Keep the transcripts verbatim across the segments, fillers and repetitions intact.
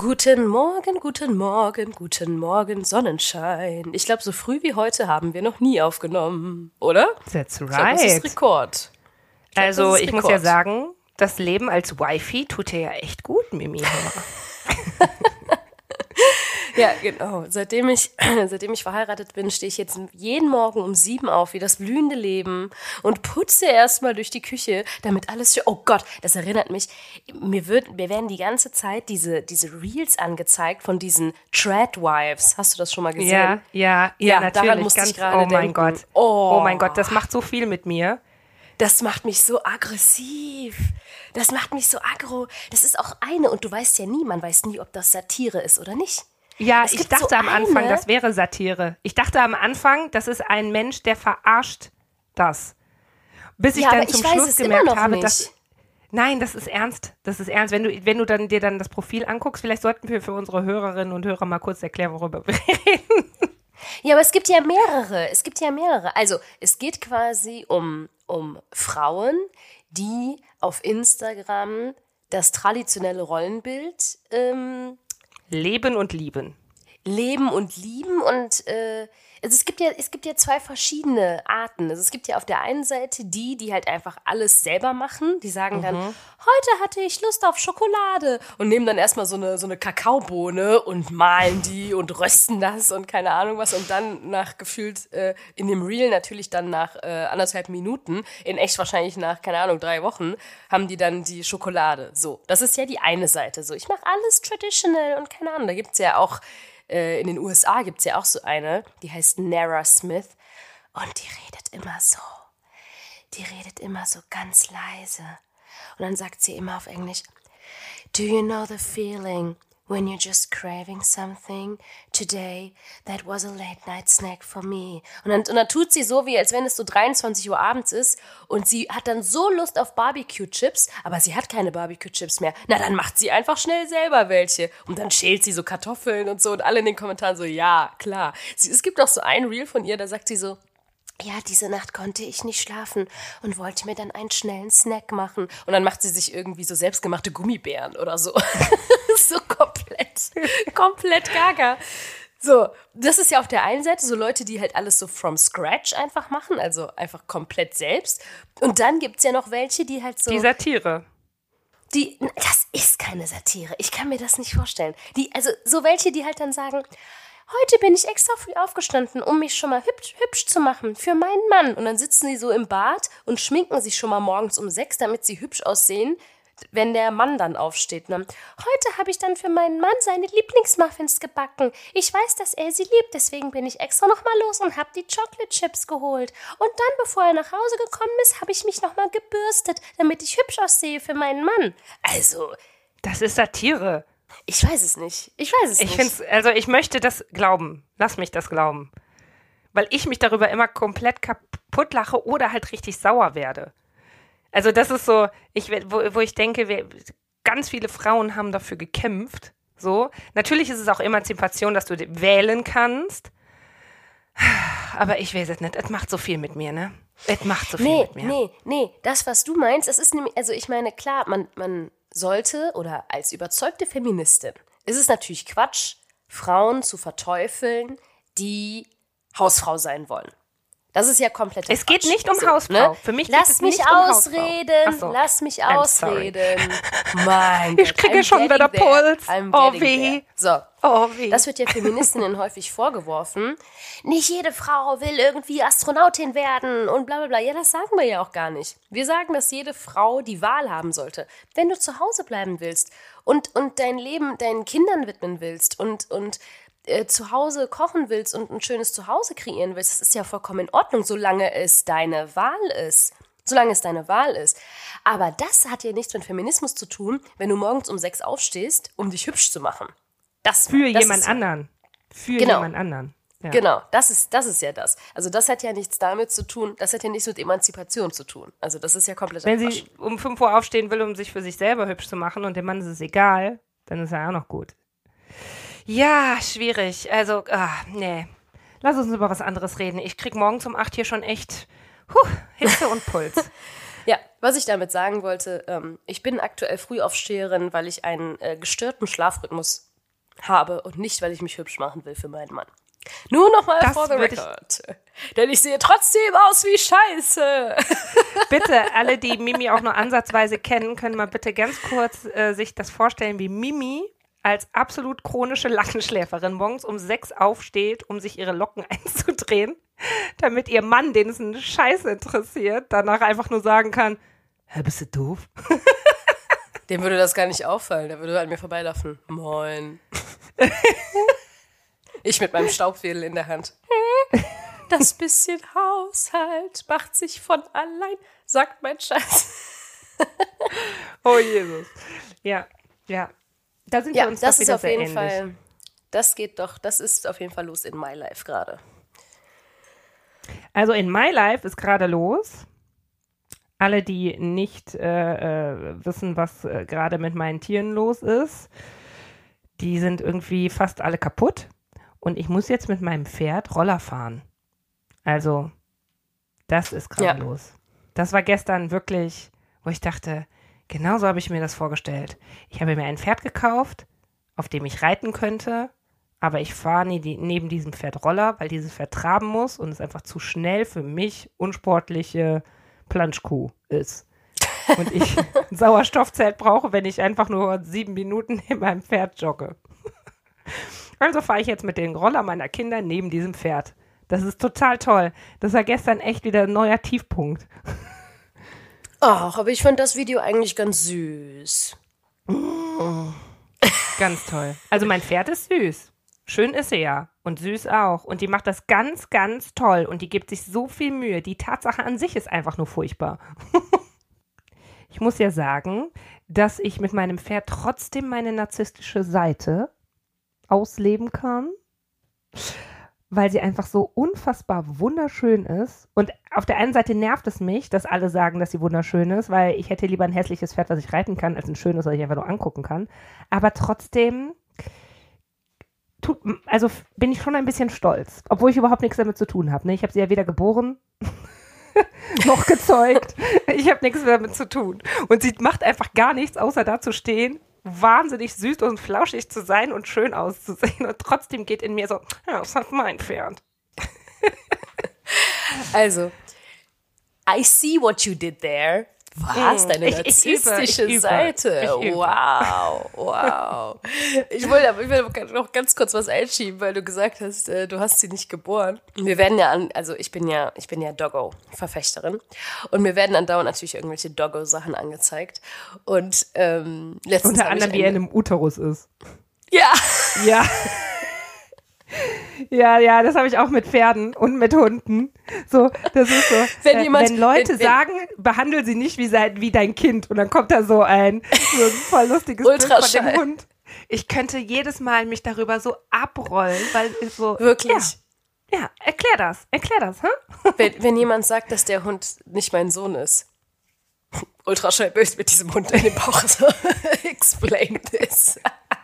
Guten Morgen, guten Morgen, guten Morgen, Sonnenschein. Ich glaube, so früh wie heute haben wir noch nie aufgenommen, oder? That's right. Ich glaub, das ist Rekord. Ich glaub, also das ist ich Rekord. muss ja sagen, das Leben als Wifi tut dir ja echt gut, Mimi. Ja, genau. Seitdem ich, seitdem ich verheiratet bin, stehe ich jetzt jeden Morgen um sieben auf, wie das blühende Leben, und putze erstmal durch die Küche, damit alles schön. Oh Gott, das erinnert mich. Mir, wird, mir werden die ganze Zeit diese, diese Reels angezeigt von diesen Tradwives. Hast du das schon mal gesehen? Ja, ja, ja, Ja, natürlich. daran musste ganz, ich gerade oh mein denken. Gott. Oh. oh mein Gott, das macht so viel mit mir. Das macht mich so aggressiv. Das macht mich so aggro. Das ist auch eine, und du weißt ja nie, man weiß nie, ob das Satire ist oder nicht. Ja, Es ich gibt dachte so am Anfang, eine- das wäre Satire. Ich dachte am Anfang, das ist ein Mensch, der verarscht das. Bis ich Ja, dann aber zum ich weiß Schluss es immer gemerkt noch habe, nicht. dass nein, das ist ernst. Das ist ernst. Wenn du, wenn du dann dir dann das Profil anguckst, vielleicht sollten wir für unsere Hörerinnen und Hörer mal kurz erklären, worüber wir reden. Ja, aber es gibt ja mehrere. Es gibt ja mehrere. Also, es geht quasi um, um Frauen, die auf Instagram das traditionelle Rollenbild ähm, Leben und lieben. leben und lieben, und äh, also es gibt ja es gibt ja zwei verschiedene Arten. Also es gibt ja auf der einen Seite die, die halt einfach alles selber machen. Die sagen dann, heute hatte ich Lust auf Schokolade, und nehmen dann erstmal so eine so eine Kakaobohne und malen die und rösten das und keine Ahnung was, und dann nach gefühlt äh, in dem Reel natürlich dann nach äh, anderthalb Minuten, in echt wahrscheinlich nach, keine Ahnung, drei Wochen, haben die dann die Schokolade. So, das ist ja die eine Seite. So, ich mache alles traditional und keine Ahnung, da gibt's ja auch in den U S A gibt es ja auch so eine, die heißt Nara Smith, und die redet immer so. Die redet immer so ganz leise. Und dann sagt sie immer auf Englisch, Do you know the feeling when you're just craving something? Today, that was a late night snack for me. Und dann, und dann tut sie so, wie als wenn es so dreiundzwanzig Uhr abends ist, und sie hat dann so Lust auf Barbecue-Chips, aber sie hat keine Barbecue-Chips mehr. Na, dann macht sie einfach schnell selber welche. Und dann schält sie so Kartoffeln und so, und alle in den Kommentaren so, ja, klar. Sie, es gibt auch so ein Reel von ihr, da sagt sie so, ja, diese Nacht konnte ich nicht schlafen und wollte mir dann einen schnellen Snack machen. Und dann macht sie sich irgendwie so selbstgemachte Gummibären oder so. So komplett, komplett gaga. So, das ist ja auf der einen Seite so Leute, die halt alles so from scratch einfach machen, also einfach komplett selbst. Und dann gibt's ja noch welche, die halt so... Die Satire. Die, das ist keine Satire. Ich kann mir das nicht vorstellen. Die, also so welche, die halt dann sagen... Heute bin ich extra früh aufgestanden, um mich schon mal hübsch, hübsch zu machen für meinen Mann. Und dann sitzen sie so im Bad und schminken sich schon mal morgens um sechs, damit sie hübsch aussehen, wenn der Mann dann aufsteht. Und dann, heute habe ich dann für meinen Mann seine Lieblingsmuffins gebacken. Ich weiß, dass er sie liebt, deswegen bin ich extra noch mal los und habe die Chocolate Chips geholt. Und dann, bevor er nach Hause gekommen ist, habe ich mich noch mal gebürstet, damit ich hübsch aussehe für meinen Mann. Also, Das ist Satire. ich weiß es nicht. Ich weiß es Ich nicht. find's, also ich möchte das glauben. Lass mich das glauben. Weil ich mich darüber immer komplett kaputt lache oder halt richtig sauer werde. Also das ist so, ich, wo, wo ich denke, wir, ganz viele Frauen haben dafür gekämpft. So. Natürlich ist es auch Emanzipation, dass du wählen kannst. Aber ich weiß es nicht. Es macht so viel mit mir, ne? Es macht so viel Nee, mit mir. nee, nee. Das, was du meinst, das ist nämlich, also ich meine, klar, man, man sollte, oder als überzeugte Feministin, ist es natürlich Quatsch, Frauen zu verteufeln, die Hausfrau sein wollen. Das ist ja komplett Es geht Quatsch. nicht um So, Hausfrau. ne? Für mich geht Lass es mich nicht um Hausfrau. ausreden, Ach so. lass mich I'm ausreden. Mein Ich Gott, kriege I'm schon wieder getting there. Puls. I'm Oh, getting weh. there. So. Oh, weh. Das wird ja Feministinnen häufig vorgeworfen. Nicht jede Frau will irgendwie Astronautin werden und bla bla bla. Ja, das sagen wir ja auch gar nicht. Wir sagen, dass jede Frau die Wahl haben sollte. Wenn du zu Hause bleiben willst und, und dein Leben deinen Kindern widmen willst und, und äh, zu Hause kochen willst und ein schönes Zuhause kreieren willst, das ist ja vollkommen in Ordnung, solange es deine Wahl ist. Solange es deine Wahl ist. Aber das hat ja nichts mit Feminismus zu tun, wenn du morgens um sechs aufstehst, um dich hübsch zu machen. Das, Für das jemand ist, anderen. Für Genau. jemand anderen. Ja. Genau, das ist, das ist ja das. Also das hat ja nichts damit zu tun, das hat ja nichts mit Emanzipation zu tun. Also das ist ja komplett Wenn Quatsch. sie um fünf Uhr aufstehen will, um sich für sich selber hübsch zu machen und dem Mann ist es egal, dann ist er auch noch gut. Ja, schwierig. Also, ah, nee. Lass uns über was anderes reden. Ich krieg morgens um acht hier schon echt huh, Hitze und Puls. Ja, was ich damit sagen wollte, ähm, ich bin aktuell Frühaufsteherin, weil ich einen äh, gestörten Schlafrhythmus habe und nicht, weil ich mich hübsch machen will für meinen Mann. Nur nochmal for the record. Denn ich sehe trotzdem aus wie Scheiße. Bitte, alle, die Mimi auch nur ansatzweise kennen, können mal bitte ganz kurz äh, sich das vorstellen, wie Mimi als absolut chronische Lackenschläferin morgens um sechs aufsteht, um sich ihre Locken einzudrehen, damit ihr Mann, den es einen Scheiß interessiert, danach einfach nur sagen kann, hä, bist du doof? Dem würde das gar nicht auffallen, der würde an mir vorbeilaufen. Moin. Ich mit meinem Staubwedel in der Hand. Das bisschen Haushalt macht sich von allein, sagt mein Schatz. Oh Jesus. Ja, ja. Da sind ja, wir uns das doch ist wieder auf sehr jeden ähnlich. Fall, das geht doch, das ist auf jeden Fall los in my life gerade. Also in my life ist gerade los. Alle, die nicht äh, äh, wissen, was äh, gerade mit meinen Tieren los ist, die sind irgendwie fast alle kaputt. Und ich muss jetzt mit meinem Pferd Roller fahren. Also, das ist gerade Ja. los. Das war gestern wirklich, wo ich dachte, genau so habe ich mir das vorgestellt. Ich habe mir ein Pferd gekauft, auf dem ich reiten könnte, aber ich fahre nie die, neben diesem Pferd Roller, weil dieses Pferd traben muss und es einfach zu schnell für mich unsportliche Planschkuh ist. Und ich ein Sauerstoffzelt brauche, wenn ich einfach nur sieben Minuten neben meinem Pferd jogge. Also fahre ich jetzt mit den Roller meiner Kinder neben diesem Pferd. Das ist total toll. Das war gestern echt wieder ein neuer Tiefpunkt. Ach, aber ich fand das Video eigentlich ganz süß. Ganz toll. Also mein Pferd ist süß. Schön ist sie ja. Und süß auch. Und die macht das ganz, ganz toll. Und die gibt sich so viel Mühe. Die Tatsache an sich ist einfach nur furchtbar. Ich muss ja sagen, dass ich mit meinem Pferd trotzdem meine narzisstische Seite ausleben kann, weil sie einfach so unfassbar wunderschön ist. Und auf der einen Seite nervt es mich, dass alle sagen, dass sie wunderschön ist, weil ich hätte lieber ein hässliches Pferd, was ich reiten kann, als ein schönes, was ich einfach nur angucken kann. Aber trotzdem tut, also bin ich schon ein bisschen stolz, obwohl ich überhaupt nichts damit zu tun habe. Ne? Ich habe sie ja weder geboren noch gezeugt. Ich habe nichts damit zu tun. Und sie macht einfach gar nichts, außer da zu stehen, wahnsinnig süß und flauschig zu sein und schön auszusehen. Und trotzdem geht in mir so, ja, das hat mein Pferd. Also, I see what you did there. Was? Deine Ich- ich narzisstische übe, ich übe, Seite. ich übe. Wow, wow. Ich wollte aber ich will noch ganz kurz was einschieben, weil du gesagt hast, äh, du hast sie nicht geboren. Wir werden ja an, also ich bin ja, ich bin ja Doggo-Verfechterin und mir werden andauernd natürlich irgendwelche Doggo-Sachen angezeigt. Und ähm, letztens Unter habe ich anderem, wie er in eine- einem Uterus ist. Ja. Ja. Ja, ja, das habe ich auch mit Pferden und mit Hunden. So, das ist so. Wenn äh, jemand- wenn Leute wenn- wenn- sagen, behandle sie nicht wie, sein, wie dein Kind und dann kommt da so ein, so ein voll lustiges Bild von Ultraschall. dem Hund. Ich könnte jedes Mal mich darüber so abrollen, weil ich so. Wirklich. Ja, ja, erklär das, erklär das, hä? Wenn, wenn jemand sagt, dass der Hund nicht mein Sohn ist. Ultraschallbild mit diesem Hund in dem Bauch. So, explain this.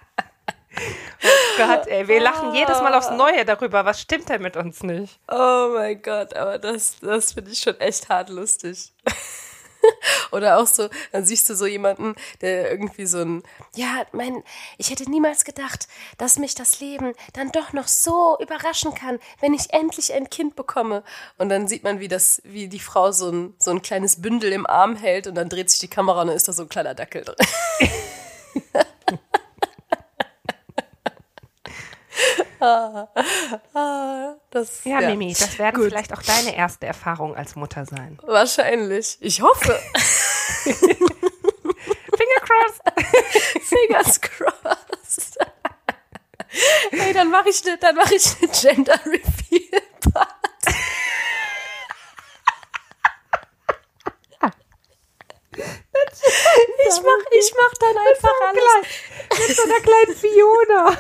Gott, ey, wir lachen jedes Mal aufs Neue darüber. Was stimmt denn mit uns nicht? Oh mein Gott, aber das, das finde ich schon echt hart lustig. Oder auch so, dann siehst du so jemanden, der irgendwie so ein, ja, mein, ich hätte niemals gedacht, dass mich das Leben dann doch noch so überraschen kann, wenn ich endlich ein Kind bekomme. Und dann sieht man, wie das, wie die Frau so ein, so ein kleines Bündel im Arm hält und dann dreht sich die Kamera und dann ist da so ein kleiner Dackel drin. ah, ah, das, Ja, Mimi, das werden Gut. vielleicht auch deine erste Erfahrung als Mutter sein. Wahrscheinlich. Ich hoffe. Finger crossed. Fingers crossed. Hey, dann mache ich eine, dann mache ich eine Gender Reveal Party. Ich mach, ich mach dann einfach alles. Mit so einer kleinen Fiona.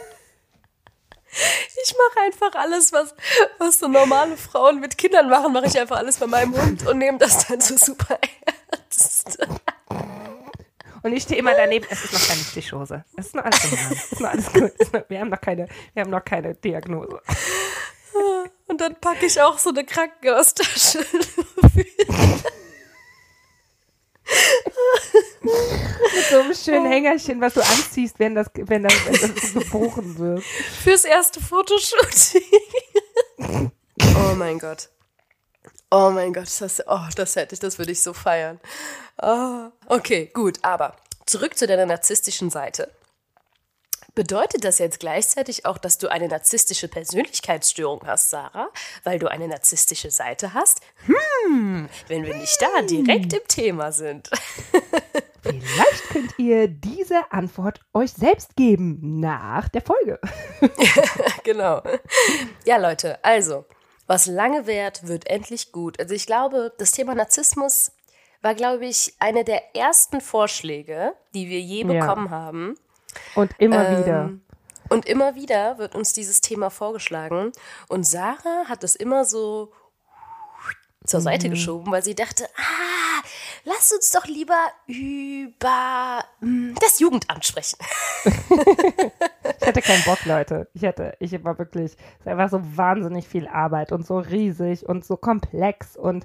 Ich mache einfach alles, was, was so normale Frauen mit Kindern machen, mache ich einfach alles bei meinem Hund und nehme das dann so super ernst. Und ich stehe immer daneben, es ist noch keine Stichhose. Es ist noch alles im Rahmen. Es ist noch alles gut. Es ist noch, wir haben noch keine, wir haben noch keine Diagnose. Und dann packe ich auch so eine Krankenhaustasche. Mit so einem schönen Hängerchen, was du anziehst, wenn das, wenn das, wenn das geboren wird. Fürs erste Fotoshooting. Oh mein Gott. Oh mein Gott, das, oh, das hätte ich, das würde ich so feiern. Oh. Okay, gut, aber zurück zu deiner narzisstischen Seite. Bedeutet das jetzt gleichzeitig auch, dass du eine narzisstische Persönlichkeitsstörung hast, Sarah? Weil du eine narzisstische Seite hast? Hm, wenn wir nicht da direkt im Thema sind. Vielleicht könnt ihr diese Antwort euch selbst geben nach der Folge. Genau. Ja, Leute, also, was lange währt, wird endlich gut. Also ich glaube, das Thema Narzissmus war, glaube ich, eine der ersten Vorschläge, die wir je bekommen ja. haben. Und immer ähm, wieder. Und immer wieder wird uns dieses Thema vorgeschlagen. Und Sarah hat es immer so zur Seite mhm. geschoben, weil sie dachte, ah, lass uns doch lieber über mh, das Jugendamt sprechen. Ich hatte keinen Bock, Leute. Ich hatte, ich war wirklich, es war einfach so wahnsinnig viel Arbeit und so riesig und so komplex und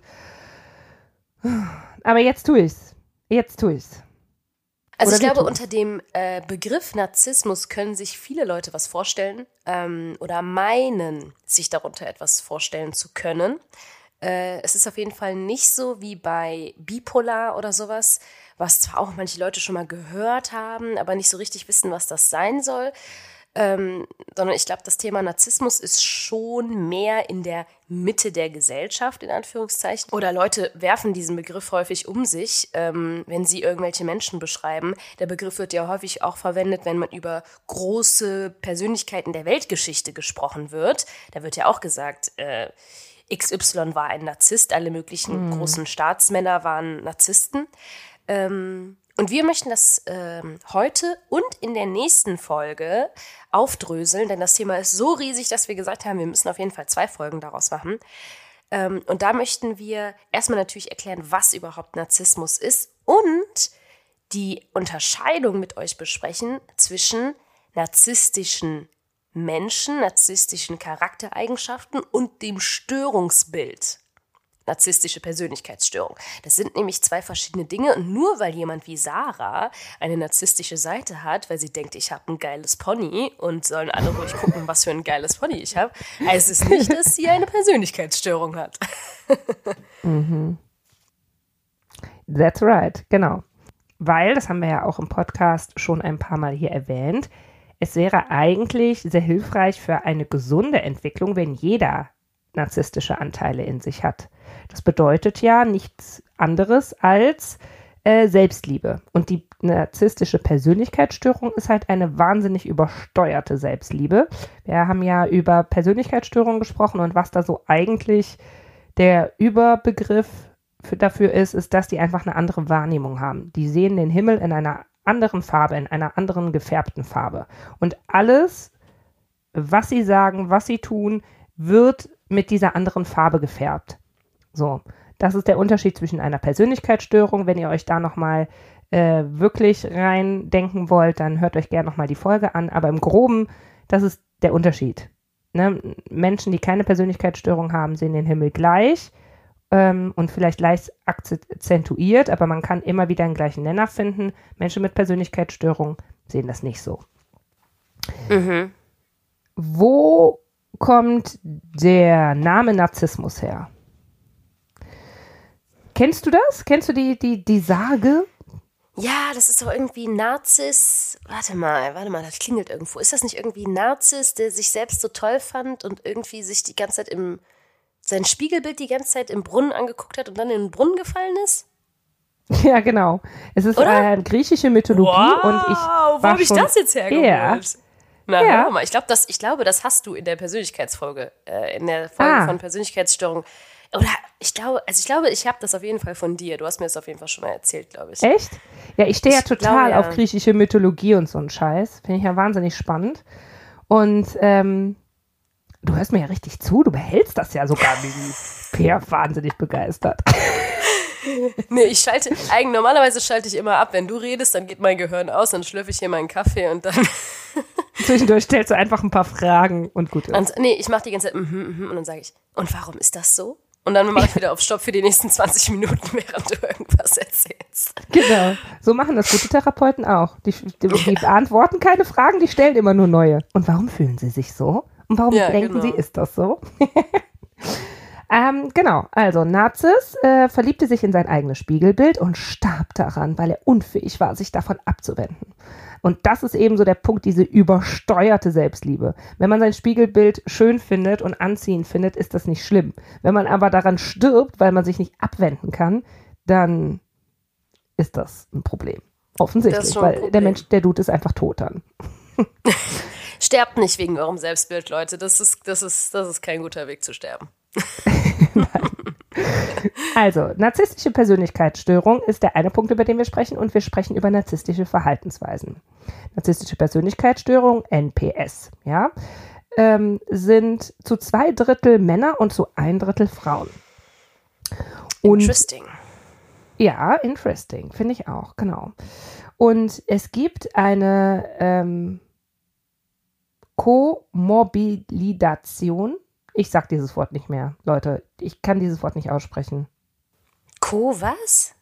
aber jetzt tue ich's. Jetzt tue ich's. Also oder ich glaube, tun. unter dem äh, Begriff Narzissmus können sich viele Leute was vorstellen ähm, oder meinen, sich darunter etwas vorstellen zu können. Äh, es ist auf jeden Fall nicht so wie bei Bipolar oder sowas, was zwar auch manche Leute schon mal gehört haben, aber nicht so richtig wissen, was das sein soll. Ähm, sondern ich glaube, das Thema Narzissmus ist schon mehr in der Mitte der Gesellschaft, in Anführungszeichen. Oder Leute werfen diesen Begriff häufig um sich, ähm, wenn sie irgendwelche Menschen beschreiben. Der Begriff wird ja häufig auch verwendet, wenn man über große Persönlichkeiten der Weltgeschichte gesprochen wird. Da wird ja auch gesagt, äh, X Y war ein Narzisst, alle möglichen mhm. großen Staatsmänner waren Narzissten. Ähm, Und wir möchten das ähm, heute und in der nächsten Folge aufdröseln, denn das Thema ist so riesig, dass wir gesagt haben, wir müssen auf jeden Fall zwei Folgen daraus machen. Ähm, und da möchten wir erstmal natürlich erklären, was überhaupt Narzissmus ist und die Unterscheidung mit euch besprechen zwischen narzisstischen Menschen, narzisstischen Charaktereigenschaften und dem Störungsbild. Narzisstische Persönlichkeitsstörung. Das sind nämlich zwei verschiedene Dinge und nur weil jemand wie Sarah eine narzisstische Seite hat, weil sie denkt, ich habe ein geiles Pony und sollen alle ruhig gucken, was für ein geiles Pony ich habe, heißt es nicht, dass sie eine Persönlichkeitsstörung hat. Mhm. That's right, genau. Weil, das haben wir ja auch im Podcast schon ein paar Mal hier erwähnt, es wäre eigentlich sehr hilfreich für eine gesunde Entwicklung, wenn jeder narzisstische Anteile in sich hat. Das bedeutet ja nichts anderes als äh, Selbstliebe. Und die narzisstische Persönlichkeitsstörung ist halt eine wahnsinnig übersteuerte Selbstliebe. Wir haben ja über Persönlichkeitsstörungen gesprochen und was da so eigentlich der Überbegriff für, dafür ist, ist, dass die einfach eine andere Wahrnehmung haben. Die sehen den Himmel in einer anderen Farbe, in einer anderen gefärbten Farbe. Und alles, was sie sagen, was sie tun, wird mit dieser anderen Farbe gefärbt. So, das ist der Unterschied zwischen einer Persönlichkeitsstörung. Wenn ihr euch da nochmal äh, wirklich rein denken wollt, dann hört euch gerne nochmal die Folge an. Aber im Groben, das ist der Unterschied. Ne? Menschen, die keine Persönlichkeitsstörung haben, sehen den Himmel gleich ähm, und vielleicht leicht akzentuiert, aber man kann immer wieder einen gleichen Nenner finden. Menschen mit Persönlichkeitsstörung sehen das nicht so. Mhm. Wo kommt der Name Narzissmus her? Kennst du das? Kennst du die, die, die Sage? Ja, das ist doch irgendwie Narziss. Warte mal, warte mal, das klingelt irgendwo. Ist das nicht irgendwie Narziss, der sich selbst so toll fand und irgendwie sich die ganze Zeit im, sein Spiegelbild die ganze Zeit im Brunnen angeguckt hat und dann in den Brunnen gefallen ist? Ja, genau. Es ist äh, griechische Mythologie wow, und ich wo habe ich das jetzt hergeholt? Ja. Na, ja. hör mal, ich glaube, das, ich glaube, das hast du in der Persönlichkeitsfolge, äh, in der Folge ah. von Persönlichkeitsstörung. Oder ich glaube, also ich glaube, ich habe das auf jeden Fall von dir. Du hast mir das auf jeden Fall schon mal erzählt, glaube ich. Echt? Ja, ich stehe ja ich total glaube, ja. auf griechische Mythologie und so einen Scheiß. Finde ich ja wahnsinnig spannend. Und ähm, du hörst mir ja richtig zu, du behältst das ja sogar, wie Peer wahnsinnig begeistert. Nee, ich schalte, eigentlich normalerweise schalte ich immer ab. Wenn du redest, dann geht mein Gehirn aus, dann schlürfe ich hier meinen Kaffee und dann... Zwischendurch stellst du einfach ein paar Fragen und gut ist. Und, nee, ich mache die ganze Zeit mhm, mhm, und dann sage ich, und warum ist das so? Und dann mache ich wieder auf Stopp für die nächsten zwanzig Minuten, während du irgendwas was erzählst. Genau, so machen das gute Therapeuten auch. Die, die, die beantworten keine Fragen, die stellen immer nur neue. Und warum fühlen sie sich so? Und warum Ja, denken genau. sie, ist das so? ähm, genau, also Narziss äh, verliebte sich in sein eigenes Spiegelbild und starb daran, weil er unfähig war, sich davon abzuwenden. Und das ist eben so der Punkt, diese übersteuerte Selbstliebe. Wenn man sein Spiegelbild schön findet und anziehend findet, ist das nicht schlimm. Wenn man aber daran stirbt, weil man sich nicht abwenden kann, dann ist das ein Problem. Offensichtlich, weil Problem. der Mensch, der Dude ist einfach tot dann. Sterbt nicht wegen eurem Selbstbild, Leute. Das ist, das ist, das ist kein guter Weg zu sterben. Also, narzisstische Persönlichkeitsstörung ist der eine Punkt, über den wir sprechen, und wir sprechen über narzisstische Verhaltensweisen. Narzisstische Persönlichkeitsstörung, N P S, ja, ähm, sind zu zwei Drittel Männer und zu ein Drittel Frauen. Und, Interesting. Ja, interesting, finde ich auch, genau. Und es gibt eine ähm, Komorbilidation. Ich sag dieses Wort nicht mehr, Leute. Ich kann dieses Wort nicht aussprechen. Co was?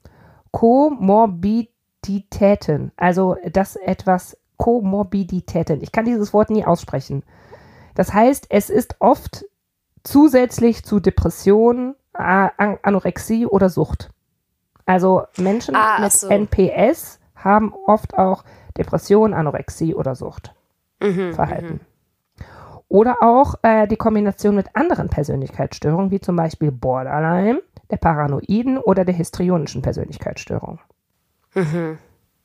Komorbiditäten. Also, dass etwas Komorbiditäten. Ich kann dieses Wort nie aussprechen. Das heißt, es ist oft zusätzlich zu Depression, An- Anorexie oder Sucht. Also Menschen Ah, ach mit so. N P S haben oft auch Depression, Anorexie oder Sucht. Mhm, Verhalten. Oder auch äh, die Kombination mit anderen Persönlichkeitsstörungen, wie zum Beispiel Borderline, der paranoiden oder der histrionischen Persönlichkeitsstörung. Mhm.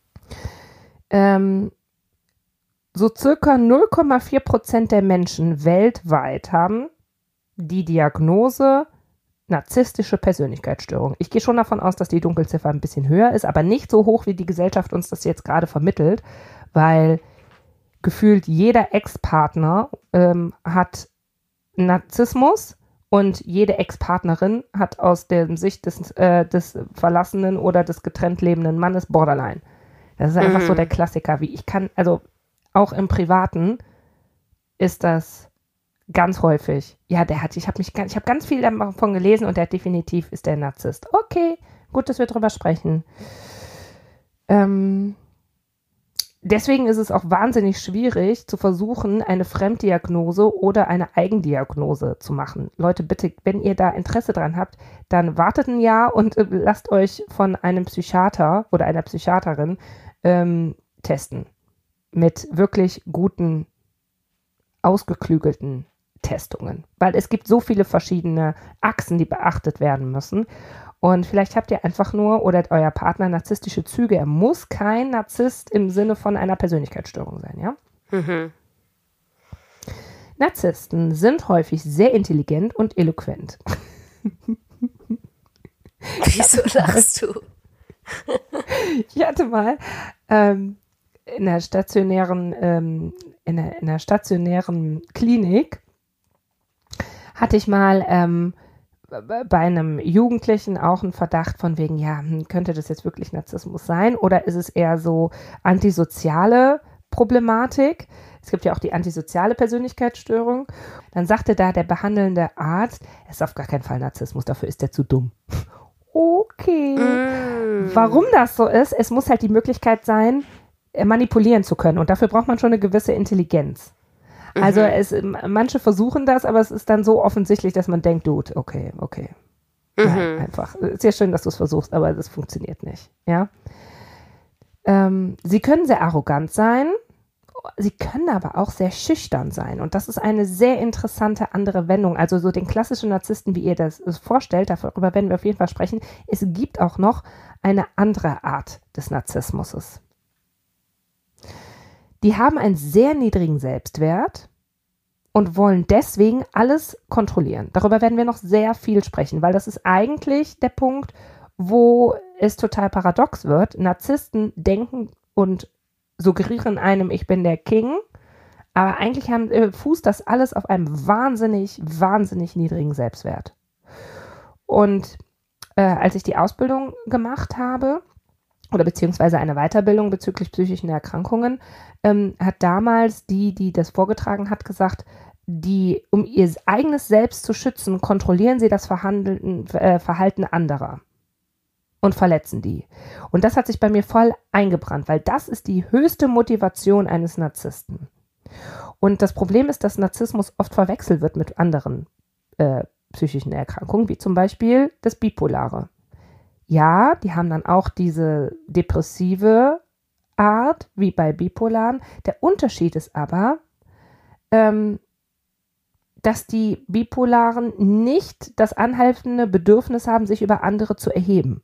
Ähm, so circa null Komma vier Prozent der Menschen weltweit haben die Diagnose narzisstische Persönlichkeitsstörung. Ich gehe schon davon aus, dass die Dunkelziffer ein bisschen höher ist, aber nicht so hoch, wie die Gesellschaft uns das jetzt gerade vermittelt, weil gefühlt jeder Ex-Partner ähm, hat Narzissmus und jede Ex-Partnerin hat aus der Sicht des, äh, des verlassenen oder des getrennt lebenden Mannes Borderline. Das ist einfach Mhm. so der Klassiker, wie ich kann, also auch im Privaten ist das ganz häufig. Ja, der hat, ich habe mich, ich habe ganz viel davon gelesen und der definitiv ist der Narzisst. Okay, gut, dass wir drüber sprechen. Ähm, deswegen ist es auch wahnsinnig schwierig zu versuchen, eine Fremddiagnose oder eine Eigendiagnose zu machen. Leute, bitte, wenn ihr da Interesse dran habt, dann wartet ein Jahr und äh, lasst euch von einem Psychiater oder einer Psychiaterin ähm, testen. Mit wirklich guten, ausgeklügelten Testungen. Weil es gibt so viele verschiedene Achsen, die beachtet werden müssen. Und vielleicht habt ihr einfach nur oder euer Partner narzisstische Züge. Er muss kein Narzisst im Sinne von einer Persönlichkeitsstörung sein, ja? Mhm. Narzissten sind häufig sehr intelligent und eloquent. Wieso lachst du? Ich hatte mal ähm, in einer stationären, ähm, in einer, in einer stationären Klinik hatte ich mal ähm, bei einem Jugendlichen auch einen Verdacht von wegen, ja, hm, könnte das jetzt wirklich Narzissmus sein oder ist es eher so antisoziale Problematik? Es gibt ja auch die antisoziale Persönlichkeitsstörung. Dann sagte da der behandelnde Arzt, es ist auf gar keinen Fall Narzissmus, dafür ist er zu dumm. Okay. Mm. Warum das so ist, es muss halt die Möglichkeit sein, manipulieren zu können. Und dafür braucht man schon eine gewisse Intelligenz. Also es, manche versuchen das, aber es ist dann so offensichtlich, dass man denkt, Dude, okay, okay. Mhm. Nein, einfach. Sehr schön, dass du es versuchst, aber das funktioniert nicht. Ja. Ähm, sie können sehr arrogant sein, sie können aber auch sehr schüchtern sein. Und das ist eine sehr interessante andere Wendung. Also so den klassischen Narzissten, wie ihr das vorstellt, darüber werden wir auf jeden Fall sprechen. Es gibt auch noch eine andere Art des Narzissmus. Die haben einen sehr niedrigen Selbstwert und wollen deswegen alles kontrollieren. Darüber werden wir noch sehr viel sprechen, weil das ist eigentlich der Punkt, wo es total paradox wird. Narzissten denken und suggerieren einem, ich bin der King, aber eigentlich haben, äh, fußt das alles auf einem wahnsinnig, wahnsinnig niedrigen Selbstwert. Und äh, als ich die Ausbildung gemacht habe, oder beziehungsweise eine Weiterbildung bezüglich psychischen Erkrankungen, ähm, hat damals die, die das vorgetragen hat, gesagt, die, um ihr eigenes Selbst zu schützen, kontrollieren sie das Verhandeln, äh, Verhalten anderer. und verletzen die. Und das hat sich bei mir voll eingebrannt, weil das ist die höchste Motivation eines Narzissten. Und das Problem ist, dass Narzissmus oft verwechselt wird mit anderen äh, psychischen Erkrankungen, wie zum Beispiel das Bipolare. Ja, die haben dann auch diese depressive Art, wie bei Bipolaren. Der Unterschied ist aber, ähm, dass die Bipolaren nicht das anhaltende Bedürfnis haben, sich über andere zu erheben.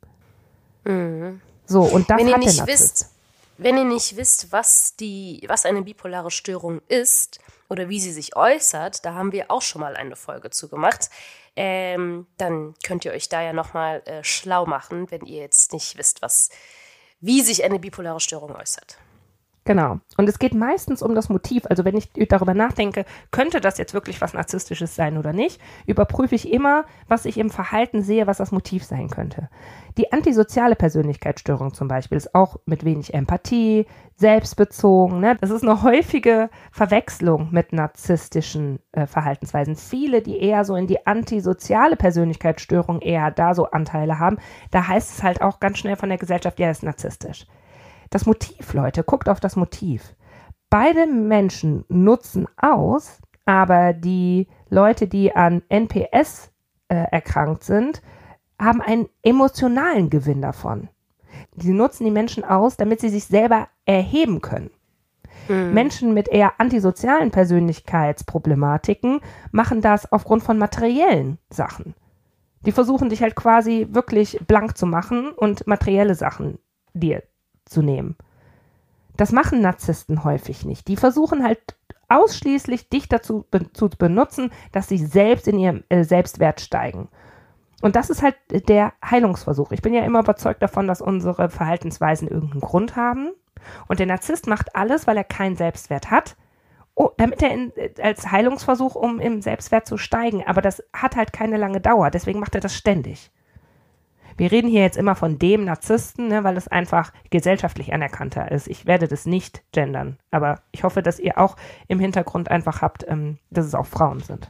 Mhm. So, und das wenn ihr hat der nicht Narzisst. wisst, wenn ihr nicht wisst, was die, was eine bipolare Störung ist oder wie sie sich äußert, da haben wir auch schon mal eine Folge zu gemacht. Ähm, dann könnt ihr euch da ja nochmal äh, schlau machen, wenn ihr jetzt nicht wisst, was, wie sich eine bipolare Störung äußert. Genau. Und es geht meistens um das Motiv. Also wenn ich darüber nachdenke, könnte das jetzt wirklich was Narzisstisches sein oder nicht, überprüfe ich immer, was ich im Verhalten sehe, was das Motiv sein könnte. Die antisoziale Persönlichkeitsstörung zum Beispiel ist auch mit wenig Empathie, selbstbezogen. Ne? Das ist eine häufige Verwechslung mit narzisstischen äh, Verhaltensweisen. Viele, die eher so in die antisoziale Persönlichkeitsstörung eher da so Anteile haben, da heißt es halt auch ganz schnell von der Gesellschaft, ja, ist narzisstisch. Das Motiv, Leute, guckt auf das Motiv. Beide Menschen nutzen aus, aber die Leute, die an N P S äh, erkrankt sind, haben einen emotionalen Gewinn davon. Sie nutzen die Menschen aus, damit sie sich selber erheben können. Mhm. Menschen mit eher antisozialen Persönlichkeitsproblematiken machen das aufgrund von materiellen Sachen. Die versuchen dich halt quasi wirklich blank zu machen und materielle Sachen dir zu nehmen. Das machen Narzissten häufig nicht. Die versuchen halt ausschließlich dich dazu be- zu benutzen, dass sie selbst in ihrem äh, Selbstwert steigen. Und das ist halt der Heilungsversuch. Ich bin ja immer überzeugt davon, dass unsere Verhaltensweisen irgendeinen Grund haben. Und der Narzisst macht alles, weil er keinen Selbstwert hat, oh, damit er in, als Heilungsversuch, um im Selbstwert zu steigen. Aber das hat halt keine lange Dauer. Deswegen macht er das ständig. Wir reden hier jetzt immer von dem Narzissten, ne, weil es einfach gesellschaftlich anerkannter ist. Ich werde das nicht gendern, aber ich hoffe, dass ihr auch im Hintergrund einfach habt, ähm, dass es auch Frauen sind.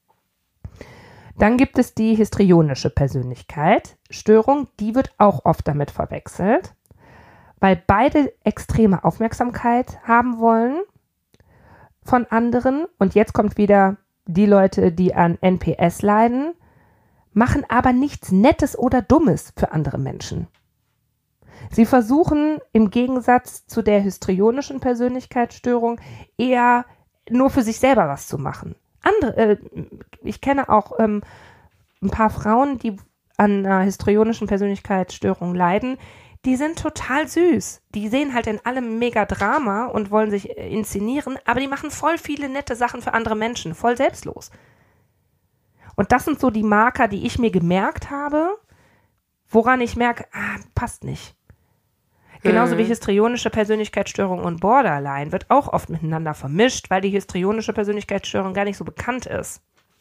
Dann gibt es die histrionische Persönlichkeitsstörung. Die wird auch oft damit verwechselt, weil beide extreme Aufmerksamkeit haben wollen von anderen. Und jetzt kommt wieder die Leute, die an N P S leiden, machen aber nichts Nettes oder Dummes für andere Menschen. Sie versuchen im Gegensatz zu der histrionischen Persönlichkeitsstörung eher nur für sich selber was zu machen. Andere, äh, ich kenne auch ähm, ein paar Frauen, die an einer histrionischen Persönlichkeitsstörung leiden, die sind total süß. Die sehen halt in allem mega Drama und wollen sich inszenieren, aber die machen voll viele nette Sachen für andere Menschen, voll selbstlos. Und das sind so die Marker, die ich mir gemerkt habe, woran ich merke, ah, passt nicht. Genauso mhm. wie histrionische Persönlichkeitsstörung und Borderline wird auch oft miteinander vermischt, weil die histrionische Persönlichkeitsstörung gar nicht so bekannt ist.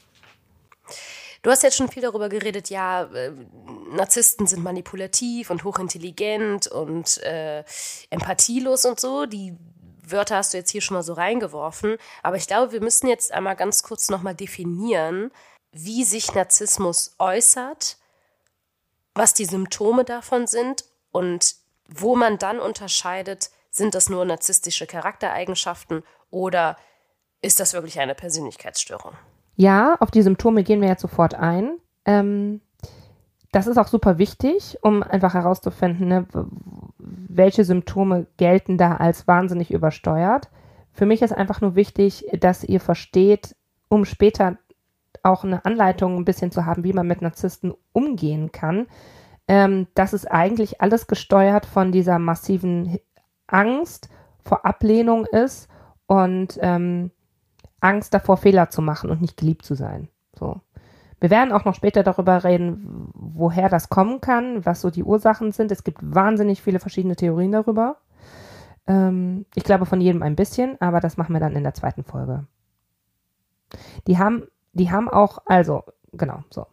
Du hast jetzt schon viel darüber geredet, ja, äh, Narzissten sind manipulativ und hochintelligent und äh, empathielos und so. Die Wörter hast du jetzt hier schon mal so reingeworfen. Aber ich glaube, wir müssen jetzt einmal ganz kurz nochmal definieren, wie sich Narzissmus äußert, was die Symptome davon sind und wo man dann unterscheidet, sind das nur narzisstische Charaktereigenschaften oder ist das wirklich eine Persönlichkeitsstörung? Ja, auf die Symptome gehen wir jetzt sofort ein. Ähm, das ist auch super wichtig, um einfach herauszufinden, ne, welche Symptome gelten da als wahnsinnig übersteuert. Für mich ist einfach nur wichtig, dass ihr versteht, um später auch eine Anleitung ein bisschen zu haben, wie man mit Narzissten umgehen kann. Ähm, das ist eigentlich alles gesteuert von dieser massiven Angst vor Ablehnung ist und ähm, Angst davor, Fehler zu machen und nicht geliebt zu sein. So. Wir werden auch noch später darüber reden, woher das kommen kann, was so die Ursachen sind. Es gibt wahnsinnig viele verschiedene Theorien darüber. Ähm, ich glaube von jedem ein bisschen, aber das machen wir dann in der zweiten Folge. Die haben, die haben auch, also, genau, so.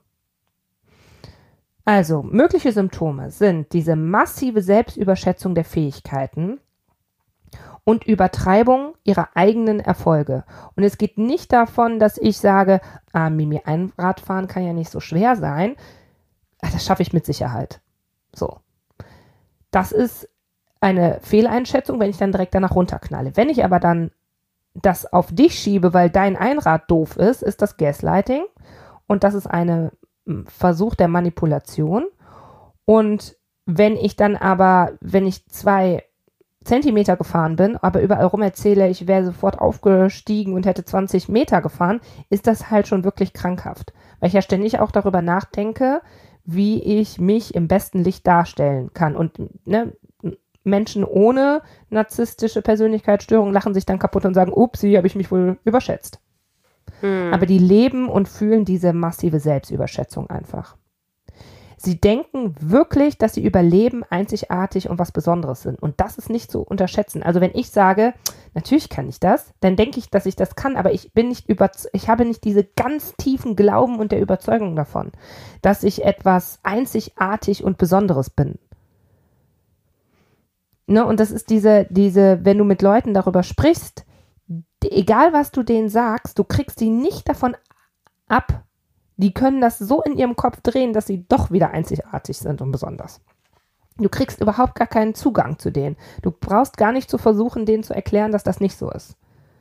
Also, mögliche Symptome sind diese massive Selbstüberschätzung der Fähigkeiten und Übertreibung ihrer eigenen Erfolge. Und es geht nicht davon, dass ich sage, ah, Mimi, ein Radfahren kann ja nicht so schwer sein. Das schaffe ich mit Sicherheit. So. Das ist eine Fehleinschätzung, wenn ich dann direkt danach runterknalle. Wenn ich aber dann das auf dich schiebe, weil dein Einrad doof ist, ist das Gaslighting. Und das ist ein Versuch der Manipulation. Und wenn ich dann aber, wenn ich zwei Zentimeter gefahren bin, aber überall rum erzähle, ich wäre sofort aufgestiegen und hätte zwanzig Meter gefahren, ist das halt schon wirklich krankhaft. Weil ich ja ständig auch darüber nachdenke, wie ich mich im besten Licht darstellen kann. Und ne, Menschen ohne narzisstische Persönlichkeitsstörung lachen sich dann kaputt und sagen, upsi, habe ich mich wohl überschätzt. Hm. Aber die leben und fühlen diese massive Selbstüberschätzung einfach. Sie denken wirklich, dass sie überleben, einzigartig und was Besonderes sind. Und das ist nicht zu unterschätzen. Also wenn ich sage, natürlich kann ich das, dann denke ich, dass ich das kann, aber ich bin nicht über, ich habe nicht diese ganz tiefen Glauben und der Überzeugung davon, dass ich etwas einzigartig und Besonderes bin. Ne? Und das ist diese, diese, wenn du mit Leuten darüber sprichst, egal was du denen sagst, du kriegst die nicht davon ab. Die können das so in ihrem Kopf drehen, dass sie doch wieder einzigartig sind und besonders. Du kriegst überhaupt gar keinen Zugang zu denen. Du brauchst gar nicht zu versuchen, denen zu erklären, dass das nicht so ist.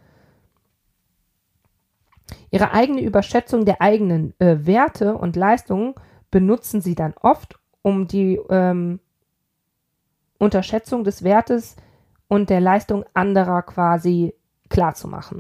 Ihre eigene Überschätzung der eigenen äh, Werte und Leistungen benutzen sie dann oft, um die ähm, Unterschätzung des Wertes und der Leistung anderer quasi klarzumachen.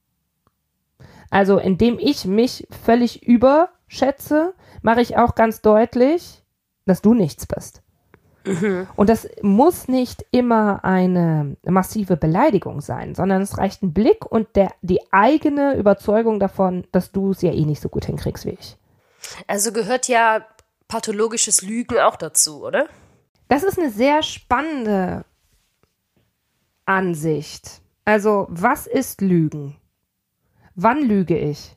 Also indem ich mich völlig überschätze, mache ich auch ganz deutlich, dass du nichts bist. Mhm. Und das muss nicht immer eine massive Beleidigung sein, sondern es reicht ein Blick und der, die eigene Überzeugung davon, dass du es ja eh nicht so gut hinkriegst wie ich. Also gehört ja pathologisches Lügen auch dazu, oder? Das ist eine sehr spannende Ansicht. Also was ist Lügen? Wann lüge ich?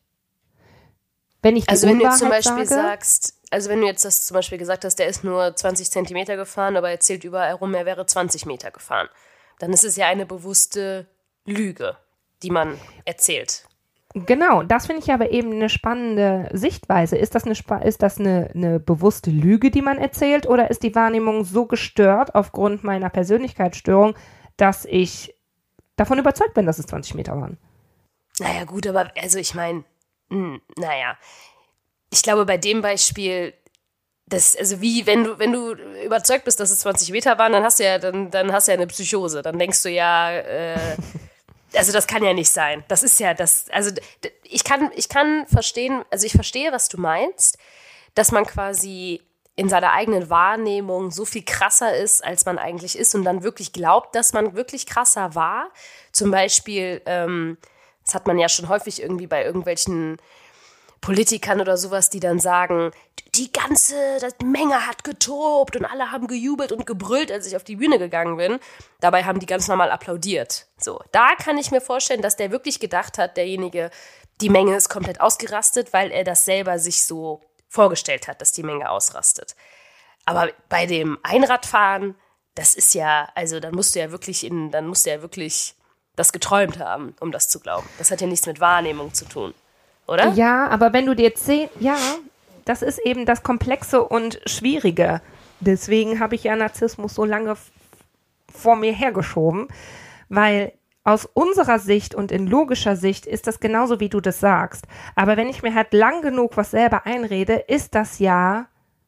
Wenn ich die Also wenn du Unwahrheit jetzt zum Beispiel sage, sagst, also wenn du jetzt das zum Beispiel gesagt hast, der ist nur zwanzig Zentimeter gefahren, aber er erzählt überall rum, er wäre zwanzig Meter gefahren, dann ist es ja eine bewusste Lüge, die man erzählt. Genau, das finde ich aber eben eine spannende Sichtweise. Ist das, eine, ist das eine, eine bewusste Lüge, die man erzählt, oder ist die Wahrnehmung so gestört aufgrund meiner Persönlichkeitsstörung, dass ich davon überzeugt bin, dass es zwanzig Meter waren? Naja gut, aber also ich meine, naja, ich glaube bei dem Beispiel, das, also wie, wenn du, wenn du überzeugt bist, dass es zwanzig Meter waren, dann hast du ja, dann, dann hast du ja eine Psychose. Dann denkst du ja, äh, also das kann ja nicht sein. Das ist ja das, also ich kann, ich kann verstehen, also ich verstehe, was du meinst, dass man quasi in seiner eigenen Wahrnehmung so viel krasser ist, als man eigentlich ist und dann wirklich glaubt, dass man wirklich krasser war. Zum Beispiel, ähm, das hat man ja schon häufig irgendwie bei irgendwelchen Politikern oder sowas, die dann sagen, die ganze die Menge hat getobt und alle haben gejubelt und gebrüllt, als ich auf die Bühne gegangen bin. Dabei haben die ganz normal applaudiert. So, da kann ich mir vorstellen, dass der wirklich gedacht hat, derjenige, die Menge ist komplett ausgerastet, weil er das selber sich so vorgestellt hat, dass die Menge ausrastet. Aber bei dem Einradfahren, das ist ja, also dann musst du ja wirklich in, dann musst du ja wirklich das geträumt haben, um das zu glauben. Das hat ja nichts mit Wahrnehmung zu tun, oder? Ja, aber wenn du dir jetzt sehst, ja, das ist eben das Komplexe und Schwierige. Deswegen habe ich ja Narzissmus so lange f- vor mir hergeschoben, weil aus unserer Sicht und in logischer Sicht ist das genauso, wie du das sagst. Aber wenn ich mir halt lang genug was selber einrede, ist das ja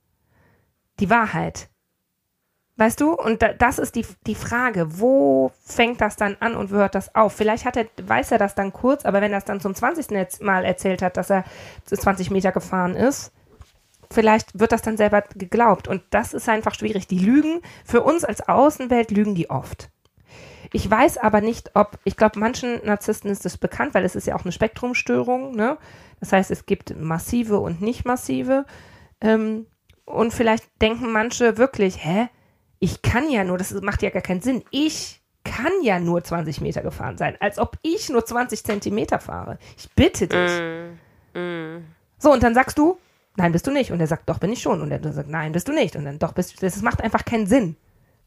die Wahrheit. Weißt du? Und da, das ist die, die Frage, wo fängt das dann an und wo hört das auf? Vielleicht hat er, weiß er das dann kurz, aber wenn er es dann zum zwanzigsten Mal erzählt hat, dass er zwanzig Meter gefahren ist, vielleicht wird das dann selber geglaubt. Und das ist einfach schwierig. Die lügen, für uns als Außenwelt lügen die oft. Ich weiß aber nicht, ob, ich glaube, manchen Narzissten ist das bekannt, weil es ist ja auch eine Spektrumstörung, ne? Das heißt, es gibt massive und nicht massive. Ähm, und vielleicht denken manche wirklich, hä? Ich kann ja nur, das macht ja gar keinen Sinn, ich kann ja nur zwanzig Meter gefahren sein, als ob ich nur zwanzig Zentimeter fahre. Ich bitte dich. Mm, mm. So, und dann sagst du, nein, bist du nicht. Und er sagt, doch, bin ich schon. Und er sagt, nein, bist du nicht. Und dann, doch, bist du. Das macht einfach keinen Sinn.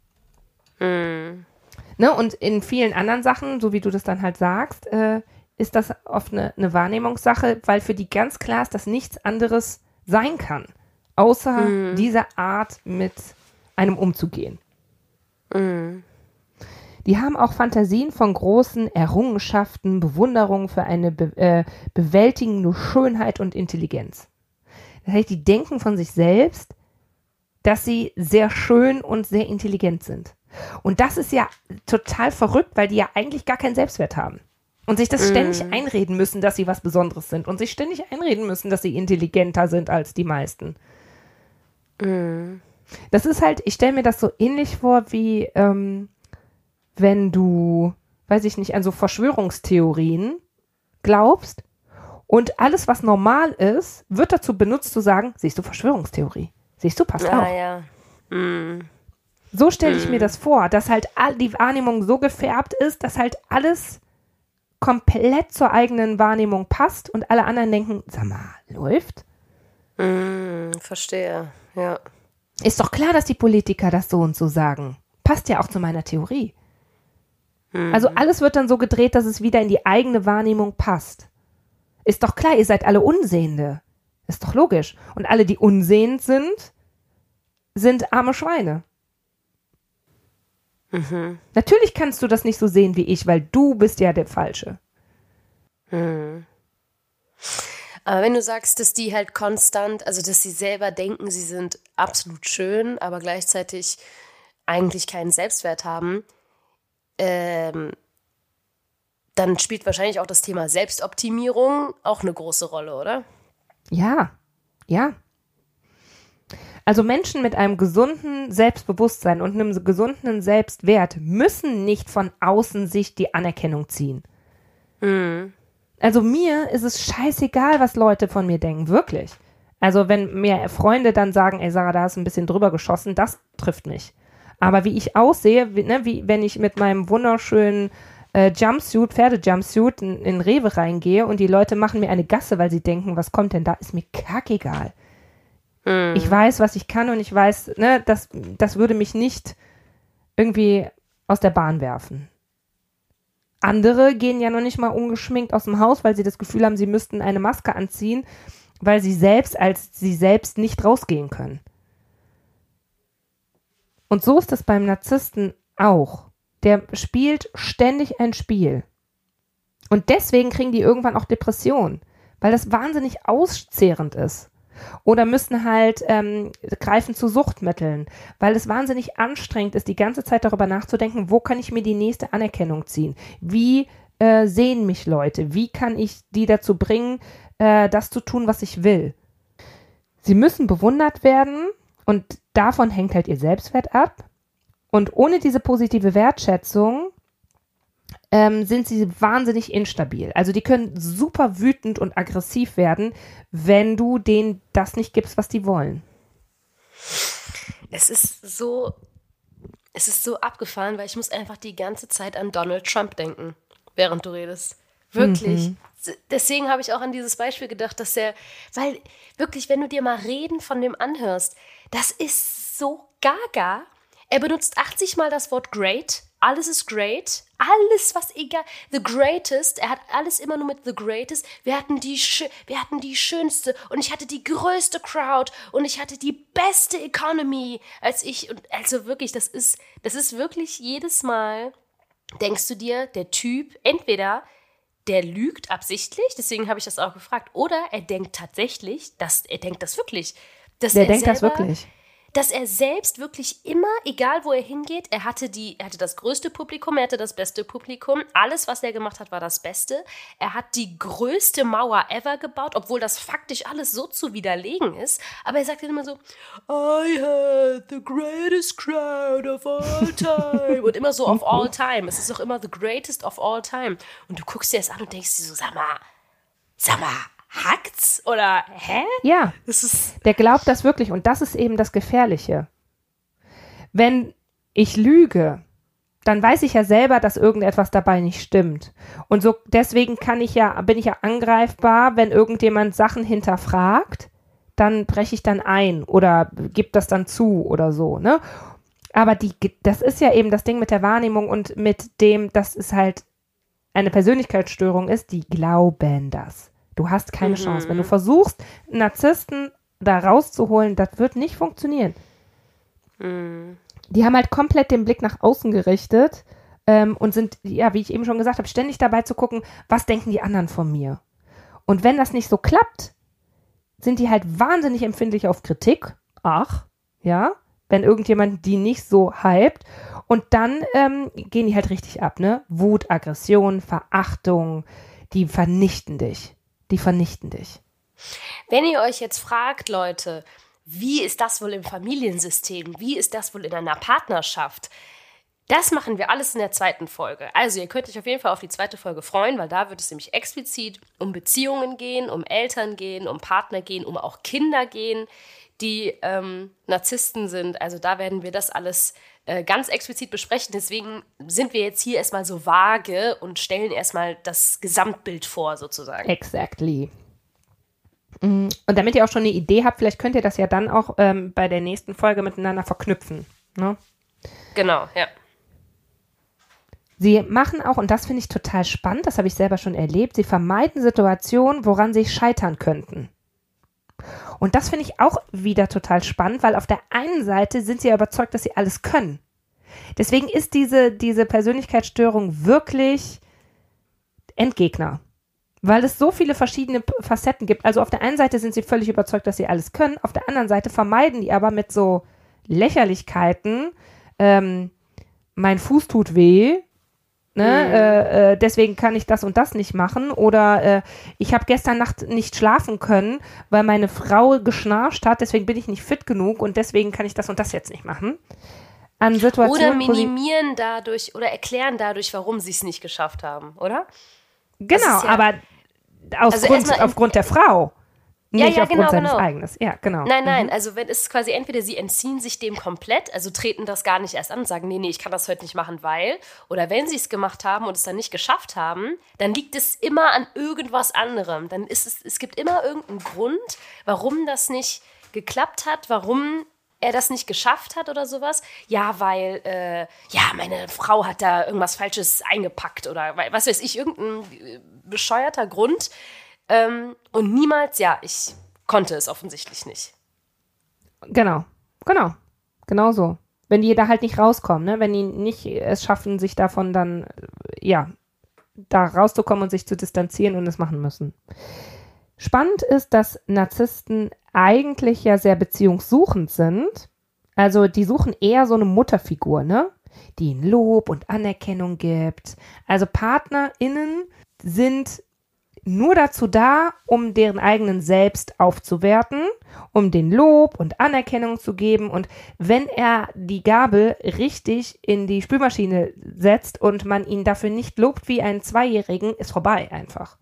Mm. Ne? Und in vielen anderen Sachen, so wie du das dann halt sagst, äh, ist das oft eine, eine Wahrnehmungssache, weil für die ganz klar ist, dass nichts anderes sein kann, außer mm. dieser Art mit einem umzugehen. Mhm. Die haben auch Fantasien von großen Errungenschaften, Bewunderung für eine be- äh, bewältigende Schönheit und Intelligenz. Das heißt, die denken von sich selbst, dass sie sehr schön und sehr intelligent sind. Und das ist ja total verrückt, weil die ja eigentlich gar keinen Selbstwert haben. Und sich das Mm. ständig einreden müssen, dass sie was Besonderes sind. Und sich ständig einreden müssen, dass sie intelligenter sind als die meisten. Mm. Das ist halt, ich stelle mir das so ähnlich vor, wie ähm, wenn du, weiß ich nicht, an so Verschwörungstheorien glaubst und alles, was normal ist, wird dazu benutzt zu sagen, siehst du, Verschwörungstheorie. Siehst du, passt Ah, auch. ja. Mm. So stelle ich mir das vor, dass halt all die Wahrnehmung so gefärbt ist, dass halt alles komplett zur eigenen Wahrnehmung passt und alle anderen denken, sag mal, läuft? Mm, verstehe, ja. Ist doch klar, dass die Politiker das so und so sagen. Passt ja auch zu meiner Theorie. Mm. Also alles wird dann so gedreht, dass es wieder in die eigene Wahrnehmung passt. Ist doch klar, ihr seid alle Unsehende. Ist doch logisch. Und alle, die unsehend sind, sind arme Schweine. Mhm. Natürlich kannst du das nicht so sehen wie ich, weil du bist ja der Falsche. Mhm. Aber wenn du sagst, dass die halt konstant, also dass sie selber denken, sie sind absolut schön, aber gleichzeitig eigentlich keinen Selbstwert haben, ähm, dann spielt wahrscheinlich auch das Thema Selbstoptimierung auch eine große Rolle, oder? Ja, ja. Also Menschen mit einem gesunden Selbstbewusstsein und einem gesunden Selbstwert müssen nicht von außen sich die Anerkennung ziehen. Mhm. Also mir ist es scheißegal, was Leute von mir denken, wirklich. Also wenn mir Freunde dann sagen, ey Sarah, da hast du ein bisschen drüber geschossen, das trifft mich. Aber wie ich aussehe, wie, ne, wie wenn ich mit meinem wunderschönen äh, Jumpsuit, Pferde-Jumpsuit in, in Rewe reingehe und die Leute machen mir eine Gasse, weil sie denken, was kommt denn da, ist mir kackegal. Mhm. Ich weiß, was ich kann und ich weiß, ne, das, das würde mich nicht irgendwie aus der Bahn werfen. Andere gehen ja noch nicht mal ungeschminkt aus dem Haus, weil sie das Gefühl haben, sie müssten eine Maske anziehen, weil sie selbst als sie selbst nicht rausgehen können. Und so ist es beim Narzissten auch. Der spielt ständig ein Spiel. Und deswegen kriegen die irgendwann auch Depressionen, weil das wahnsinnig auszehrend ist. Oder müssen halt ähm, greifen zu Suchtmitteln, weil es wahnsinnig anstrengend ist, die ganze Zeit darüber nachzudenken, wo kann ich mir die nächste Anerkennung ziehen? Wie äh, sehen mich Leute? Wie kann ich die dazu bringen, äh, das zu tun, was ich will? Sie müssen bewundert werden und davon hängt halt ihr Selbstwert ab. Und ohne diese positive Wertschätzung ähm, sind sie wahnsinnig instabil. Also die können super wütend und aggressiv werden, wenn du denen das nicht gibst, was die wollen. Es ist so, es ist so abgefahren, weil ich muss einfach die ganze Zeit an Donald Trump denken, während du redest. Wirklich. Mhm. Deswegen habe ich auch an dieses Beispiel gedacht, dass er, weil wirklich, wenn du dir mal Reden von dem anhörst, das ist so gaga. Er benutzt achtzig Mal das Wort great. Alles ist great. Alles, was egal. The greatest. Er hat alles immer nur mit the greatest. Wir hatten die, wir hatten die schönste und ich hatte die größte Crowd und ich hatte die beste Economy als ich. Und also wirklich, das ist, das ist wirklich jedes Mal, denkst du dir, der Typ, entweder der lügt absichtlich, deswegen habe ich das auch gefragt, oder er denkt tatsächlich, dass er denkt das wirklich. Dass der er denkt selber, das wirklich. Dass er selbst wirklich immer, egal wo er hingeht, er hatte, die, er hatte das größte Publikum, er hatte das beste Publikum. Alles, was er gemacht hat, war das Beste. Er hat die größte Mauer ever gebaut, obwohl das faktisch alles so zu widerlegen ist. Aber er sagt dann immer so, I had the greatest crowd of all time. Und immer so of all time. Es ist auch immer the greatest of all time. Und du guckst dir das an und denkst dir so, sag mal, sag mal, hackt's? Oder, hä? Ja, das ist der glaubt das wirklich und das ist eben das Gefährliche. Wenn ich lüge, dann weiß ich ja selber, dass irgendetwas dabei nicht stimmt. Und so deswegen kann ich ja, bin ich ja angreifbar, wenn irgendjemand Sachen hinterfragt, dann breche ich dann ein oder gebe das dann zu oder so, ne? Aber die, das ist ja eben das Ding mit der Wahrnehmung und mit dem, dass es halt eine Persönlichkeitsstörung ist, die glauben das. Du hast keine mhm. Chance. Wenn du versuchst, einen Narzissten da rauszuholen, das wird nicht funktionieren. Mhm. Die haben halt komplett den Blick nach außen gerichtet ähm, und sind, ja, wie ich eben schon gesagt habe, ständig dabei zu gucken, was denken die anderen von mir. Und wenn das nicht so klappt, sind die halt wahnsinnig empfindlich auf Kritik. Ach, ja, wenn irgendjemand die nicht so hypt. Und dann ähm, gehen die halt richtig ab, ne? Wut, Aggression, Verachtung, die vernichten dich. Die vernichten dich. Wenn ihr euch jetzt fragt, Leute, wie ist das wohl im Familiensystem? Wie ist das wohl in einer Partnerschaft? Das machen wir alles in der zweiten Folge. Also ihr könnt euch auf jeden Fall auf die zweite Folge freuen, weil da wird es nämlich explizit um Beziehungen gehen, um Eltern gehen, um Partner gehen, um auch Kinder gehen, die ähm, Narzissten sind. Also da werden wir das alles äh, ganz explizit besprechen. Deswegen sind wir jetzt hier erstmal so vage und stellen erstmal das Gesamtbild vor, sozusagen. Exactly. Und damit ihr auch schon eine Idee habt, vielleicht könnt ihr das ja dann auch ähm, bei der nächsten Folge miteinander verknüpfen. Ne? Genau, ja. Sie machen auch, und das finde ich total spannend, das habe ich selber schon erlebt, sie vermeiden Situationen, woran sie scheitern könnten. Und das finde ich auch wieder total spannend, weil auf der einen Seite sind sie ja überzeugt, dass sie alles können. Deswegen ist diese, diese Persönlichkeitsstörung wirklich Endgegner. Weil es so viele verschiedene Facetten gibt. Also auf der einen Seite sind sie völlig überzeugt, dass sie alles können, auf der anderen Seite vermeiden die aber mit so Lächerlichkeiten, ähm, mein Fuß tut weh, ne? Mhm. Äh, äh, deswegen kann ich das und das nicht machen, oder äh, ich habe gestern Nacht nicht schlafen können, weil meine Frau geschnarcht hat, deswegen bin ich nicht fit genug und deswegen kann ich das und das jetzt nicht machen. An Situationen, oder minimieren dadurch oder erklären dadurch, warum sie es nicht geschafft haben, oder? Genau, ja, aber aus also Grund, aufgrund der Frau. Nicht ja, ja, aufgrund genau, seines genau. eigenes. Ja, genau. Nein, nein, mhm. also wenn es quasi entweder sie entziehen sich dem komplett, also treten das gar nicht erst an und sagen, nee, nee, ich kann das heute nicht machen, weil, oder wenn sie es gemacht haben und es dann nicht geschafft haben, dann liegt es immer an irgendwas anderem. Dann ist es, es gibt immer irgendeinen Grund, warum das nicht geklappt hat, warum er das nicht geschafft hat oder sowas. Ja, weil, äh, ja, meine Frau hat da irgendwas Falsches eingepackt oder was weiß ich, irgendein bescheuerter Grund. Ähm, und niemals, ja, ich konnte es offensichtlich nicht. Genau, genau, genau so. Wenn die da halt nicht rauskommen, ne? Wenn die nicht es schaffen, sich davon dann, ja, da rauszukommen und sich zu distanzieren und es machen müssen. Spannend ist, dass Narzissten eigentlich ja sehr beziehungssuchend sind. Also die suchen eher so eine Mutterfigur, ne? Die ihnen Lob und Anerkennung gibt. Also PartnerInnen sind nur dazu da, um deren eigenen Selbst aufzuwerten, um den Lob und Anerkennung zu geben. Und wenn er die Gabel richtig in die Spülmaschine setzt und man ihn dafür nicht lobt wie einen Zweijährigen, ist vorbei einfach.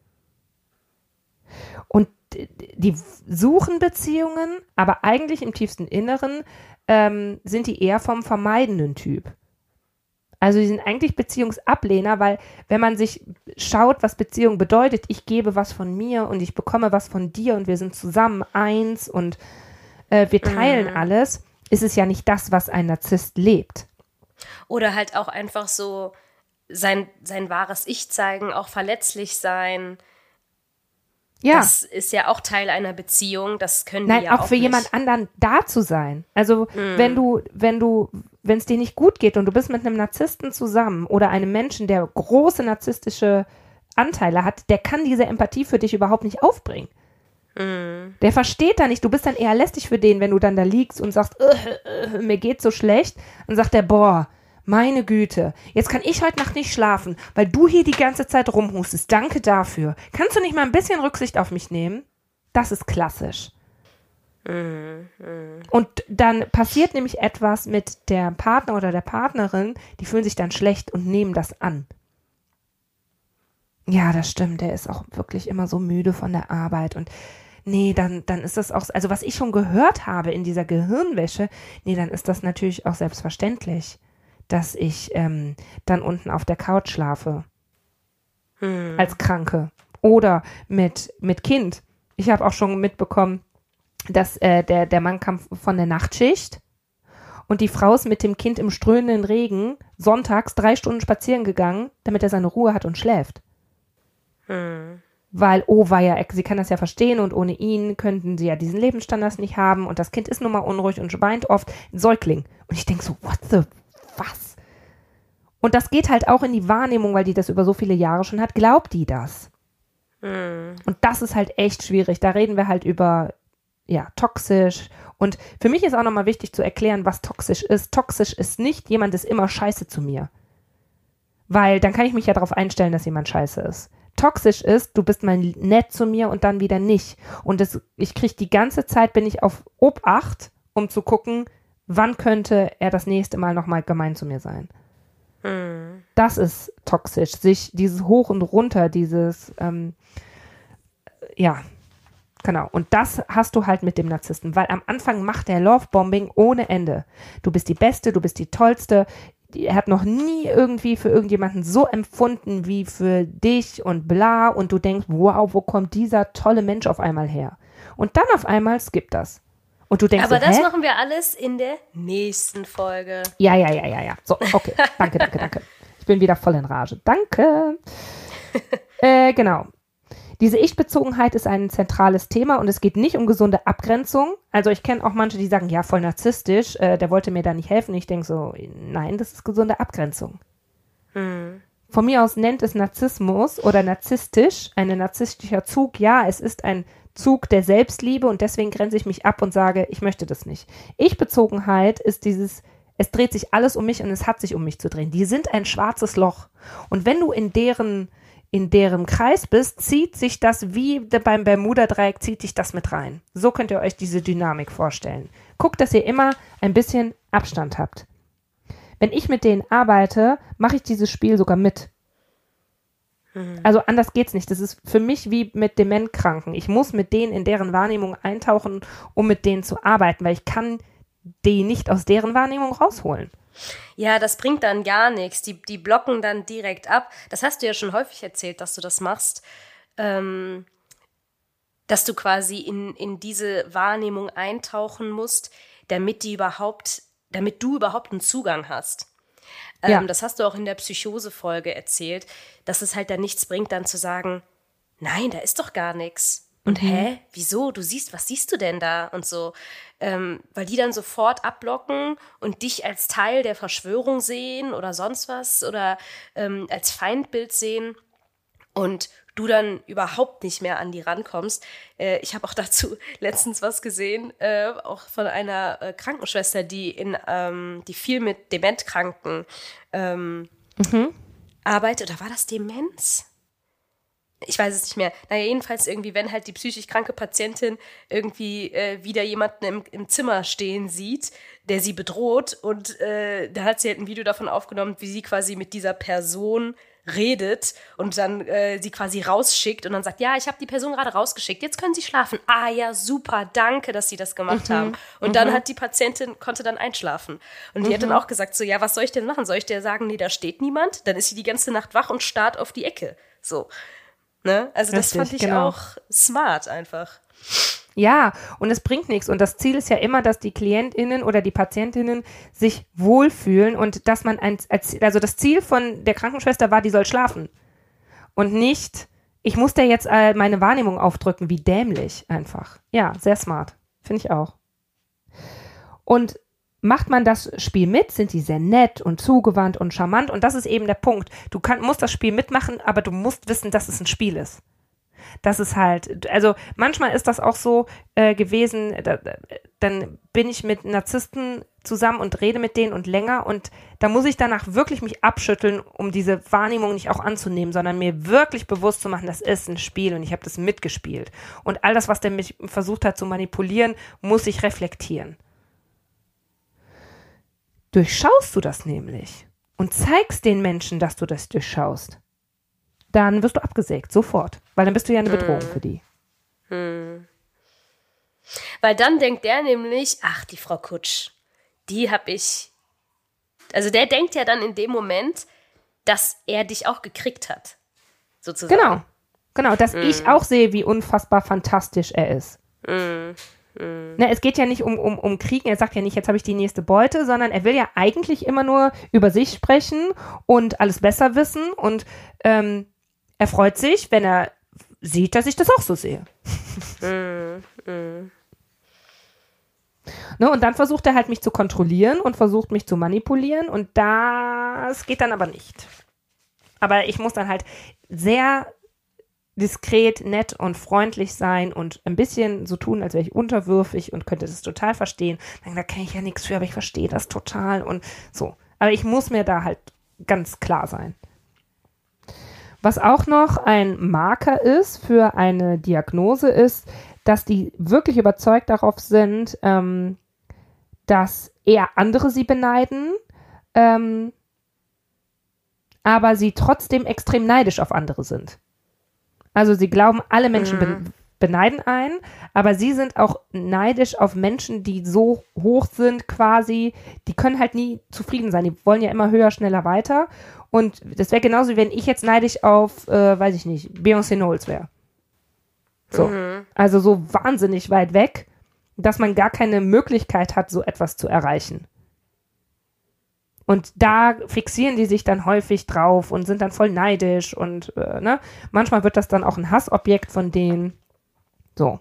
Und die suchen Beziehungen, aber eigentlich im tiefsten Inneren ähm, sind die eher vom vermeidenden Typ. Also die sind eigentlich Beziehungsablehner, weil wenn man sich schaut, was Beziehung bedeutet, ich gebe was von mir und ich bekomme was von dir und wir sind zusammen eins und äh, wir teilen mhm. alles, ist es ja nicht das, was ein Narzisst lebt. Oder halt auch einfach so sein, sein wahres Ich zeigen, auch verletzlich sein. Ja. Das ist ja auch Teil einer Beziehung, das können Nein, die ja auch auch für nicht. jemand anderen da zu sein. Also mm. wenn du, wenn du, wenn es dir nicht gut geht und du bist mit einem Narzissten zusammen oder einem Menschen, der große narzisstische Anteile hat, der kann diese Empathie für dich überhaupt nicht aufbringen. Mm. Der versteht da nicht, du bist dann eher lästig für den, wenn du dann da liegst und sagst, äh, äh, mir geht's so schlecht, dann sagt der, boah, meine Güte, jetzt kann ich heute Nacht nicht schlafen, weil du hier die ganze Zeit rumhustest. Danke dafür. Kannst du nicht mal ein bisschen Rücksicht auf mich nehmen? Das ist klassisch. Mm, mm. Und dann passiert nämlich etwas mit der Partner oder der Partnerin, die fühlen sich dann schlecht und nehmen das an. Ja, das stimmt, der ist auch wirklich immer so müde von der Arbeit und nee, dann, dann ist das auch, also was ich schon gehört habe in dieser Gehirnwäsche, nee, dann ist das natürlich auch selbstverständlich, dass ich ähm, dann unten auf der Couch schlafe. Hm. Als Kranke. Oder mit, mit Kind. Ich habe auch schon mitbekommen, dass äh, der, der Mann kam von der Nachtschicht und die Frau ist mit dem Kind im strömenden Regen sonntags drei Stunden spazieren gegangen, damit er seine Ruhe hat und schläft. Hm. weil, oh, war ja, sie kann das ja verstehen und ohne ihn könnten sie ja diesen Lebensstandard nicht haben und das Kind ist nun mal unruhig und weint oft, ein Säugling. Und ich denke so, what the, was? Und das geht halt auch in die Wahrnehmung, weil die das über so viele Jahre schon hat, glaubt die das? Mhm. Und das ist halt echt schwierig. Da reden wir halt über, ja, toxisch. Und für mich ist auch nochmal wichtig zu erklären, was toxisch ist. Toxisch ist nicht, jemand ist immer scheiße zu mir. Weil dann kann ich mich ja darauf einstellen, dass jemand scheiße ist. Toxisch ist, du bist mal nett zu mir und dann wieder nicht. Und das, ich kriege die ganze Zeit, bin ich auf Obacht, um zu gucken, wann könnte er das nächste Mal nochmal gemein zu mir sein. Hm. Das ist toxisch. Sich dieses Hoch und Runter, dieses, ähm, ja, genau. Und das hast du halt mit dem Narzissten, weil am Anfang macht der Lovebombing ohne Ende. Du bist die Beste, du bist die Tollste. Er hat noch nie irgendwie für irgendjemanden so empfunden wie für dich und bla und du denkst, wow, wo kommt dieser tolle Mensch auf einmal her? Und dann auf einmal skippt das. Und du denkst Aber so, das hä? machen wir alles in der nächsten Folge. Ja, ja, ja, ja, ja. So, okay. Danke, danke, danke. Ich bin wieder voll in Rage. Danke. äh, genau. Diese Ich-Bezogenheit ist ein zentrales Thema und es geht nicht um gesunde Abgrenzung. Also ich kenne auch manche, die sagen, ja, voll narzisstisch, äh, der wollte mir da nicht helfen. Ich denke so, nein, das ist gesunde Abgrenzung. Hm. Von mir aus nennt es Narzissmus oder narzisstisch, ein narzisstischer Zug. Ja, es ist ein Zug der Selbstliebe und deswegen grenze ich mich ab und sage, ich möchte das nicht. Ich-Bezogenheit ist dieses, es dreht sich alles um mich und es hat sich um mich zu drehen. Die sind ein schwarzes Loch. Und wenn du in deren in deren Kreis bist, zieht sich das wie beim Bermuda-Dreieck, zieht sich das mit rein. So könnt ihr euch diese Dynamik vorstellen. Guckt, dass ihr immer ein bisschen Abstand habt. Wenn ich mit denen arbeite, mache ich dieses Spiel sogar mit. Mhm. Also anders geht's nicht. Das ist für mich wie mit Dementkranken. Ich muss mit denen in deren Wahrnehmung eintauchen, um mit denen zu arbeiten, weil ich kann die nicht aus deren Wahrnehmung rausholen. Ja, das bringt dann gar nichts. Die, die blocken dann direkt ab. Das hast du ja schon häufig erzählt, dass du das machst. Ähm, dass du quasi in, in diese Wahrnehmung eintauchen musst, damit die überhaupt, damit du überhaupt einen Zugang hast. Ähm, ja. Das hast du auch in der Psychose-Folge erzählt, dass es halt dann nichts bringt, dann zu sagen, nein, da ist doch gar nichts. Und mhm. hä, wieso? Du siehst, was siehst du denn da? Und so, ähm, weil die dann sofort abblocken und dich als Teil der Verschwörung sehen oder sonst was oder ähm, als Feindbild sehen und du dann überhaupt nicht mehr an die rankommst. Äh, ich habe auch dazu letztens was gesehen, äh, auch von einer äh, Krankenschwester, die in, ähm, die viel mit Dementkranken ähm, mhm. arbeitet. Oder war das Demenz? Ich weiß es nicht mehr. Naja, jedenfalls irgendwie, wenn halt die psychisch kranke Patientin irgendwie äh, wieder jemanden im, im Zimmer stehen sieht, der sie bedroht und äh, da hat sie halt ein Video davon aufgenommen, wie sie quasi mit dieser Person redet und dann äh, sie quasi rausschickt und dann sagt, ja, ich habe die Person gerade rausgeschickt, jetzt können Sie schlafen. Ah ja, super, danke, dass Sie das gemacht mhm. haben. Und mhm. dann hat die Patientin, konnte dann einschlafen. Und die mhm. hat dann auch gesagt, so, ja, was soll ich denn machen? Soll ich dir sagen, nee, da steht niemand? Dann ist sie die ganze Nacht wach und starrt auf die Ecke. So. Ne? Also das Richtig, fand ich genau. auch smart einfach. Ja, und es bringt nichts. Und das Ziel ist ja immer, dass die KlientInnen oder die PatientInnen sich wohlfühlen und dass man ein, also das Ziel von der Krankenschwester war, die soll schlafen. Und nicht, ich muss der jetzt meine Wahrnehmung aufdrücken, wie dämlich einfach. Ja, sehr smart. Finde ich auch. Und macht man das Spiel mit, sind die sehr nett und zugewandt und charmant. Und das ist eben der Punkt. Du kann, musst das Spiel mitmachen, aber du musst wissen, dass es ein Spiel ist. Das ist halt, also manchmal ist das auch so äh, gewesen, da, dann bin ich mit Narzissten zusammen und rede mit denen und länger und da muss ich danach wirklich mich abschütteln, um diese Wahrnehmung nicht auch anzunehmen, sondern mir wirklich bewusst zu machen, das ist ein Spiel und ich habe das mitgespielt. Und all das, was der mich versucht hat zu manipulieren, muss ich reflektieren. Durchschaust du das nämlich und zeigst den Menschen, dass du das durchschaust, dann wirst du abgesägt, sofort. Weil dann bist du ja eine Bedrohung hm. für die. Hm. Weil dann denkt der nämlich, ach, die Frau Kutsch, die hab ich, also der denkt ja dann in dem Moment, dass er dich auch gekriegt hat, sozusagen. Genau, genau, dass hm. ich auch sehe, wie unfassbar fantastisch er ist. Hm. Hm. Ne, es geht ja nicht um, um, um Kriegen, er sagt ja nicht, jetzt habe ich die nächste Beute, sondern er will ja eigentlich immer nur über sich sprechen und alles besser wissen und ähm, er freut sich, wenn er sieht, dass ich das auch so sehe. Mm, mm. Ne, und dann versucht er halt, mich zu kontrollieren und versucht, mich zu manipulieren. Und das geht dann aber nicht. Aber ich muss dann halt sehr diskret, nett und freundlich sein und ein bisschen so tun, als wäre ich unterwürfig und könnte das total verstehen. Dann, da kenne ich ja nichts für, aber ich verstehe das total und so. Aber ich muss mir da halt ganz klar sein. Was auch noch ein Marker ist für eine Diagnose ist, dass die wirklich überzeugt darauf sind, ähm, dass eher andere sie beneiden, ähm, aber sie trotzdem extrem neidisch auf andere sind. Also sie glauben, alle Menschen be- beneiden einen, aber sie sind auch neidisch auf Menschen, die so hoch sind quasi, die können halt nie zufrieden sein. Die wollen ja immer höher, schneller, weiter. Und das wäre genauso, wie wenn ich jetzt neidisch auf, äh, weiß ich nicht, Beyoncé Knowles wäre. So. Mhm. Also so wahnsinnig weit weg, dass man gar keine Möglichkeit hat, so etwas zu erreichen. Und da fixieren die sich dann häufig drauf und sind dann voll neidisch und äh, ne? Manchmal wird das dann auch ein Hassobjekt von denen. So.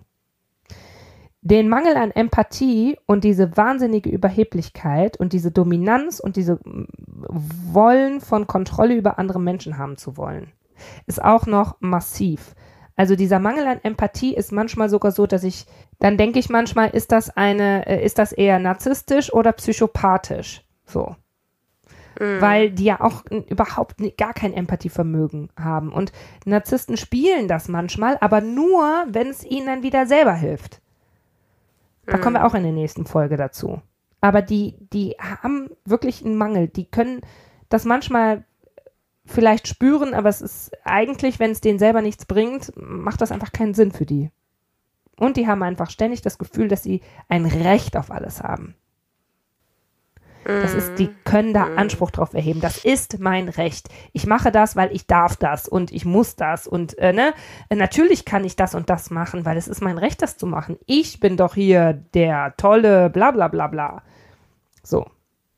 Den Mangel an Empathie und diese wahnsinnige Überheblichkeit und diese Dominanz und diese Wollen von Kontrolle über andere Menschen haben zu wollen, ist auch noch massiv. Also dieser Mangel an Empathie ist manchmal sogar so, dass ich, dann denke ich manchmal, ist das eine, ist das eher narzisstisch oder psychopathisch? So. Mhm. Weil die ja auch überhaupt gar kein Empathievermögen haben. Und Narzissten spielen das manchmal, aber nur, wenn es ihnen dann wieder selber hilft. Da mhm. kommen wir auch in der nächsten Folge dazu. Aber die, die haben wirklich einen Mangel. Die können das manchmal vielleicht spüren, aber es ist eigentlich, wenn es denen selber nichts bringt, macht das einfach keinen Sinn für die. Und die haben einfach ständig das Gefühl, dass sie ein Recht auf alles haben. Das ist, die können da Anspruch drauf erheben. Das ist mein Recht. Ich mache das, weil ich darf das und ich muss das und äh, ne, natürlich kann ich das und das machen, weil es ist mein Recht, das zu machen. Ich bin doch hier der tolle bla bla bla bla. So.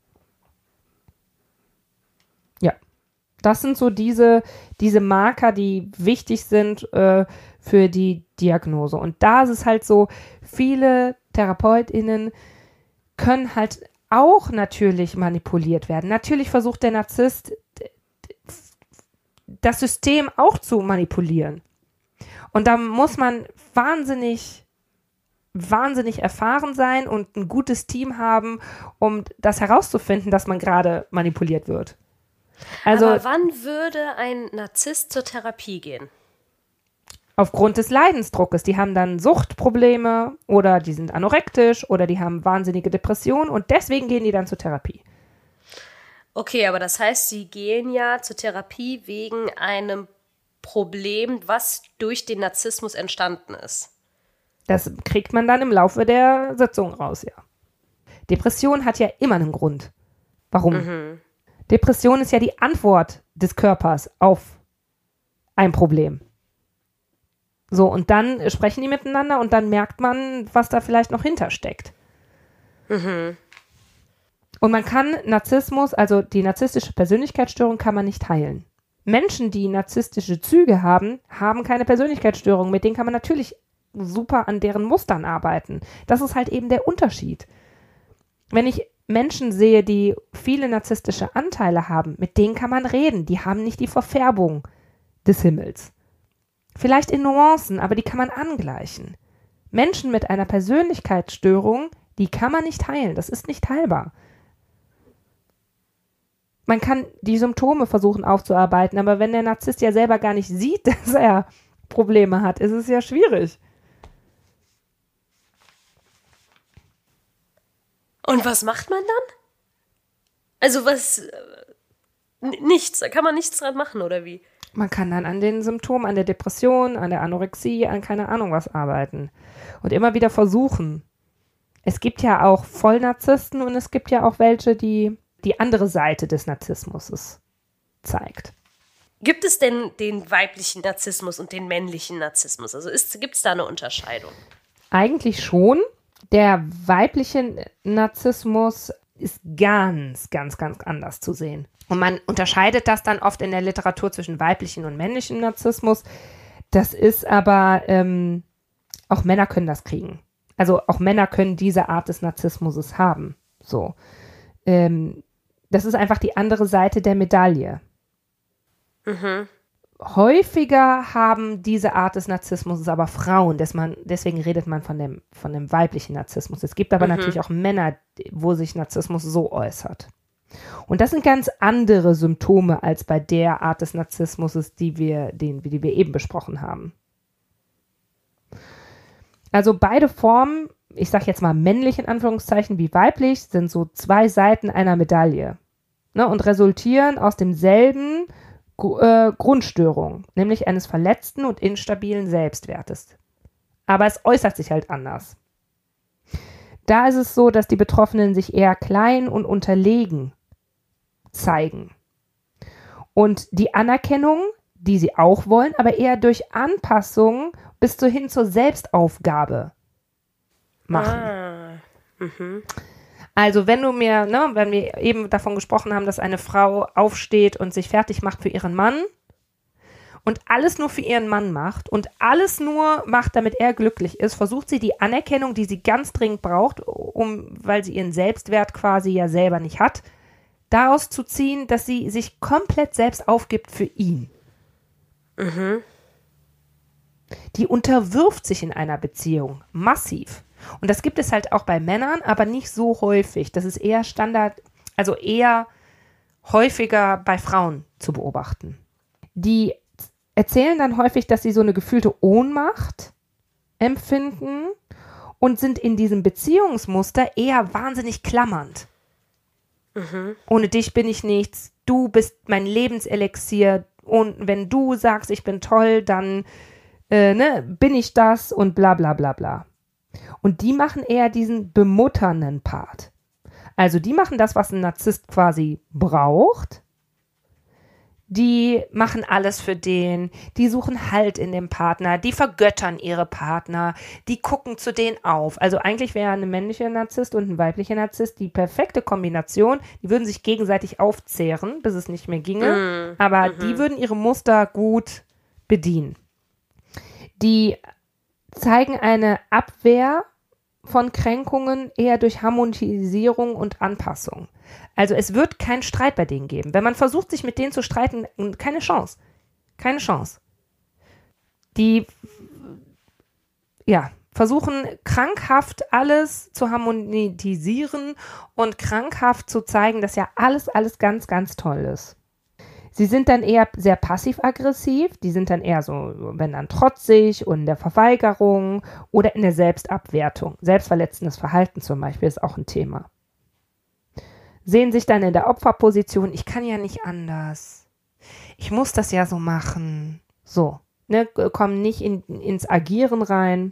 Ja. Das sind so diese, diese Marker, die wichtig sind äh, für die Diagnose. Und da ist es halt so, viele TherapeutInnen können halt auch natürlich manipuliert werden. Natürlich versucht der Narzisst, das System auch zu manipulieren. Und da muss man wahnsinnig, wahnsinnig erfahren sein und ein gutes Team haben, um das herauszufinden, dass man gerade manipuliert wird. Also, aber wann würde ein Narzisst zur Therapie gehen? Aufgrund des Leidensdruckes. Die haben dann Suchtprobleme oder die sind anorektisch oder die haben wahnsinnige Depressionen und deswegen gehen die dann zur Therapie. Okay, aber das heißt, sie gehen ja zur Therapie wegen einem Problem, was durch den Narzissmus entstanden ist. Das kriegt man dann im Laufe der Sitzung raus, ja. Depression hat ja immer einen Grund. Warum? Mhm. Depression ist ja die Antwort des Körpers auf ein Problem. So, und dann sprechen die miteinander und dann merkt man, was da vielleicht noch hintersteckt. Mhm. Und man kann Narzissmus, also die narzisstische Persönlichkeitsstörung, kann man nicht heilen. Menschen, die narzisstische Züge haben, haben keine Persönlichkeitsstörung. Mit denen kann man natürlich super an deren Mustern arbeiten. Das ist halt eben der Unterschied. Wenn ich Menschen sehe, die viele narzisstische Anteile haben, mit denen kann man reden. Die haben nicht die Verfärbung des Himmels. Vielleicht in Nuancen, aber die kann man angleichen. Menschen mit einer Persönlichkeitsstörung, die kann man nicht heilen. Das ist nicht heilbar. Man kann die Symptome versuchen aufzuarbeiten, aber wenn der Narzisst ja selber gar nicht sieht, dass er Probleme hat, ist es ja schwierig. Und was macht man dann? Also was, äh, nichts, da kann man nichts dran machen, oder wie? Man kann dann an den Symptomen, an der Depression, an der Anorexie, an keine Ahnung was arbeiten. Und immer wieder versuchen. Es gibt ja auch Vollnarzissten und es gibt ja auch welche, die die andere Seite des Narzissmus zeigt. Gibt es denn den weiblichen Narzissmus und den männlichen Narzissmus? Also gibt es da eine Unterscheidung? Eigentlich schon. Der weibliche Narzissmus ist ganz, ganz, ganz anders zu sehen. Und man unterscheidet das dann oft in der Literatur zwischen weiblichen und männlichen Narzissmus. Das ist aber, ähm, auch Männer können das kriegen. Also auch Männer können diese Art des Narzissmus haben. So. Ähm, das ist einfach die andere Seite der Medaille. Mhm. Häufiger haben diese Art des Narzissmus aber Frauen, dass man, deswegen redet man von dem, von dem weiblichen Narzissmus. Es gibt aber mhm. natürlich auch Männer, wo sich Narzissmus so äußert. Und das sind ganz andere Symptome als bei der Art des Narzissmus, die wir, den, die wir eben besprochen haben. Also beide Formen, ich sage jetzt mal männlich in Anführungszeichen wie weiblich, sind so zwei Seiten einer Medaille, ne, und resultieren aus demselben Äh, Grundstörung, nämlich eines verletzten und instabilen Selbstwertes. Aber es äußert sich halt anders. Da ist es so, dass die Betroffenen sich eher klein und unterlegen zeigen. Und die Anerkennung, die sie auch wollen, aber eher durch Anpassung bis hin zur Selbstaufgabe machen. Ah. Mhm. Also wenn du mir, ne, wenn wir eben davon gesprochen haben, dass eine Frau aufsteht und sich fertig macht für ihren Mann und alles nur für ihren Mann macht und alles nur macht, damit er glücklich ist, versucht sie die Anerkennung, die sie ganz dringend braucht, um, weil sie ihren Selbstwert quasi ja selber nicht hat, daraus zu ziehen, dass sie sich komplett selbst aufgibt für ihn. Mhm. Die unterwirft sich in einer Beziehung massiv. Und das gibt es halt auch bei Männern, aber nicht so häufig. Das ist eher Standard, also eher häufiger bei Frauen zu beobachten. Die erzählen dann häufig, dass sie so eine gefühlte Ohnmacht empfinden und sind in diesem Beziehungsmuster eher wahnsinnig klammernd. Mhm. Ohne dich bin ich nichts, du bist mein Lebenselixier und wenn du sagst, ich bin toll, dann äh, ne, bin ich das und bla bla bla bla. Und die machen eher diesen bemutternden Part. Also die machen das, was ein Narzisst quasi braucht. Die machen alles für den, die suchen Halt in dem Partner, die vergöttern ihre Partner, die gucken zu denen auf. Also eigentlich wäre eine männliche Narzisst und ein weiblicher Narzisst die perfekte Kombination. Die würden sich gegenseitig aufzehren, bis es nicht mehr ginge. Mm, aber mhm. die würden ihre Muster gut bedienen. Die zeigen eine Abwehr von Kränkungen eher durch Harmonisierung und Anpassung. Also es wird keinen Streit bei denen geben. Wenn man versucht, sich mit denen zu streiten, keine Chance. Keine Chance. Die ja, versuchen krankhaft alles zu harmonisieren und krankhaft zu zeigen, dass ja alles, alles ganz, ganz toll ist. Sie sind dann eher sehr passiv-aggressiv, die sind dann eher so, wenn dann trotzig und in der Verweigerung oder in der Selbstabwertung. Selbstverletzendes Verhalten zum Beispiel ist auch ein Thema. Sehen sich dann in der Opferposition, ich kann ja nicht anders. Ich muss das ja so machen. So, ne, kommen nicht in, ins Agieren rein.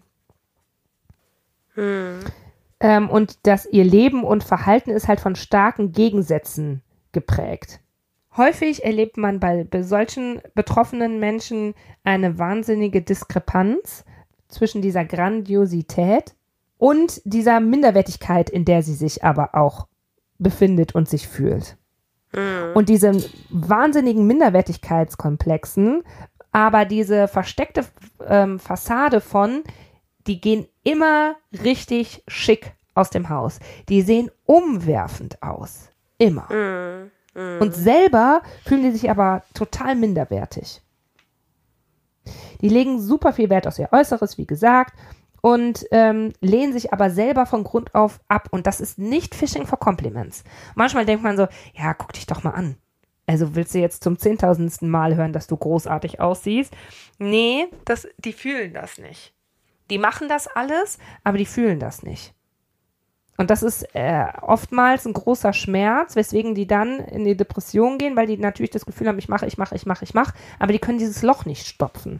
Hm. Ähm, und dass ihr Leben und Verhalten ist halt von starken Gegensätzen geprägt. Häufig erlebt man bei, bei solchen betroffenen Menschen eine wahnsinnige Diskrepanz zwischen dieser Grandiosität und dieser Minderwertigkeit, in der sie sich aber auch befindet und sich fühlt. Mhm. Und diese wahnsinnigen Minderwertigkeitskomplexen, aber diese versteckte ähm, Fassade von, die gehen immer richtig schick aus dem Haus. Die sehen umwerfend aus. Immer. Mhm. Und selber fühlen die sich aber total minderwertig. Die legen super viel Wert auf ihr Äußeres, wie gesagt, und ähm, lehnen sich aber selber von Grund auf ab. Und das ist nicht Fishing for Compliments. Manchmal denkt man so, ja, guck dich doch mal an. Also willst du jetzt zum zehntausendsten Mal hören, dass du großartig aussiehst? Nee, das, die fühlen das nicht. Die machen das alles, aber die fühlen das nicht. Und das ist äh, oftmals ein großer Schmerz, weswegen die dann in die Depression gehen, weil die natürlich das Gefühl haben, ich mache, ich mache, ich mache, ich mache, aber die können dieses Loch nicht stopfen.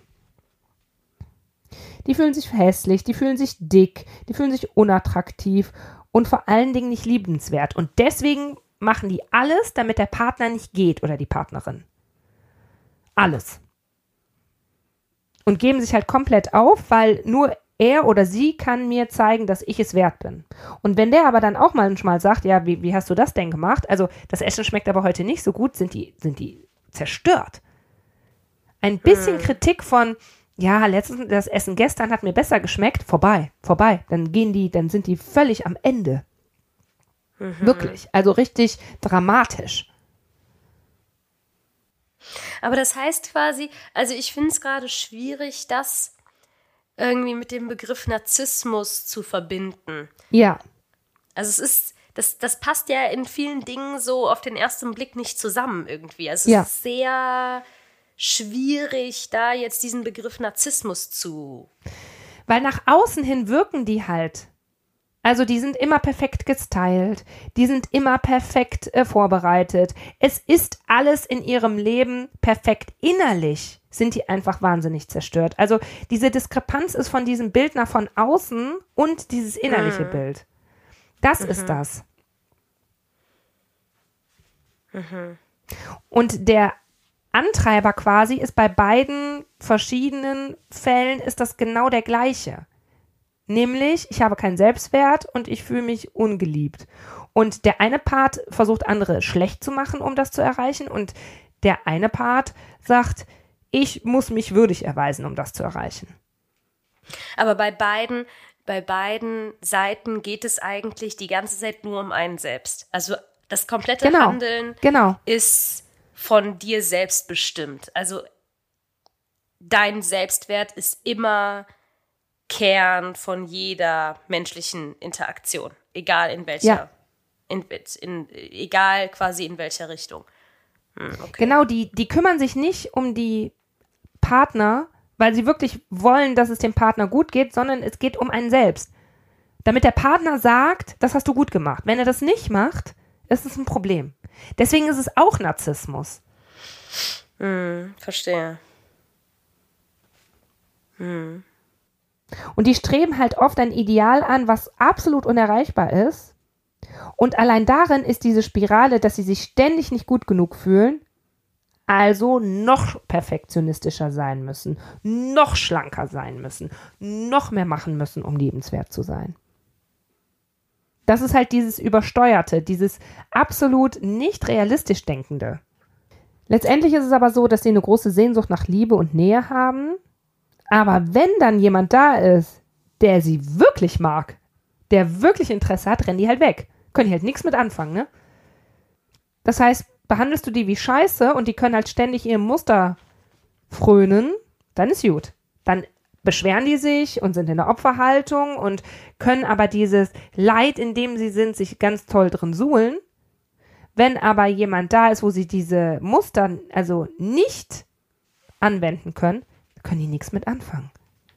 Die fühlen sich hässlich, die fühlen sich dick, die fühlen sich unattraktiv und vor allen Dingen nicht liebenswert. Und deswegen machen die alles, damit der Partner nicht geht oder die Partnerin. Alles. Und geben sich halt komplett auf, weil nur er oder sie kann mir zeigen, dass ich es wert bin. Und wenn der aber dann auch manchmal sagt, ja, wie, wie hast du das denn gemacht? Also, das Essen schmeckt aber heute nicht so gut, sind die, sind die zerstört. Ein bisschen hm. Kritik von, ja, letztens, das Essen gestern hat mir besser geschmeckt, vorbei, vorbei. Dann gehen die, dann sind die völlig am Ende. Mhm. Wirklich, also richtig dramatisch. Aber das heißt quasi, also ich finde es gerade schwierig, das irgendwie mit dem Begriff Narzissmus zu verbinden. Ja. Also es ist, das, das passt ja in vielen Dingen so auf den ersten Blick nicht zusammen irgendwie. Also es ja. ist sehr schwierig, da jetzt diesen Begriff Narzissmus zu... Weil nach außen hin wirken die halt. Also die sind immer perfekt gestylt, die sind immer perfekt äh, vorbereitet. Es ist alles in ihrem Leben perfekt. Innerlich sind die einfach wahnsinnig zerstört. Also diese Diskrepanz ist von diesem Bild nach von außen und dieses innerliche mhm. Bild. Das mhm. ist das. Mhm. Und der Antreiber quasi ist bei beiden verschiedenen Fällen ist das genau der gleiche. Nämlich, ich habe keinen Selbstwert und ich fühle mich ungeliebt. Und der eine Part versucht, andere schlecht zu machen, um das zu erreichen. Und der eine Part sagt, ich muss mich würdig erweisen, um das zu erreichen. Aber bei beiden, bei beiden Seiten geht es eigentlich die ganze Zeit nur um einen selbst. Also das komplette genau, Handeln genau. ist von dir selbst bestimmt. Also dein Selbstwert ist immer Kern von jeder menschlichen Interaktion, egal in welcher, ja. in, in, egal quasi in welcher Richtung. Hm, okay. Genau, die, die kümmern sich nicht um die Partner, weil sie wirklich wollen, dass es dem Partner gut geht, sondern es geht um einen selbst. Damit der Partner sagt, das hast du gut gemacht. Wenn er das nicht macht, ist es ein Problem. Deswegen ist es auch Narzissmus. Hm, verstehe. Hm. Und die streben halt oft ein Ideal an, was absolut unerreichbar ist. Und allein darin ist diese Spirale, dass sie sich ständig nicht gut genug fühlen, also noch perfektionistischer sein müssen, noch schlanker sein müssen, noch mehr machen müssen, um liebenswert zu sein. Das ist halt dieses Übersteuerte, dieses absolut nicht realistisch Denkende. Letztendlich ist es aber so, dass sie eine große Sehnsucht nach Liebe und Nähe haben. Aber wenn dann jemand da ist, der sie wirklich mag, der wirklich Interesse hat, rennen die halt weg. Können die halt nichts mit anfangen, ne? Das heißt, behandelst du die wie Scheiße und die können halt ständig ihrem Muster frönen, dann ist gut. Dann beschweren die sich und sind in der Opferhaltung und können aber dieses Leid, in dem sie sind, sich ganz toll drin suhlen. Wenn aber jemand da ist, wo sie diese Muster also nicht anwenden können, können die nichts mit anfangen.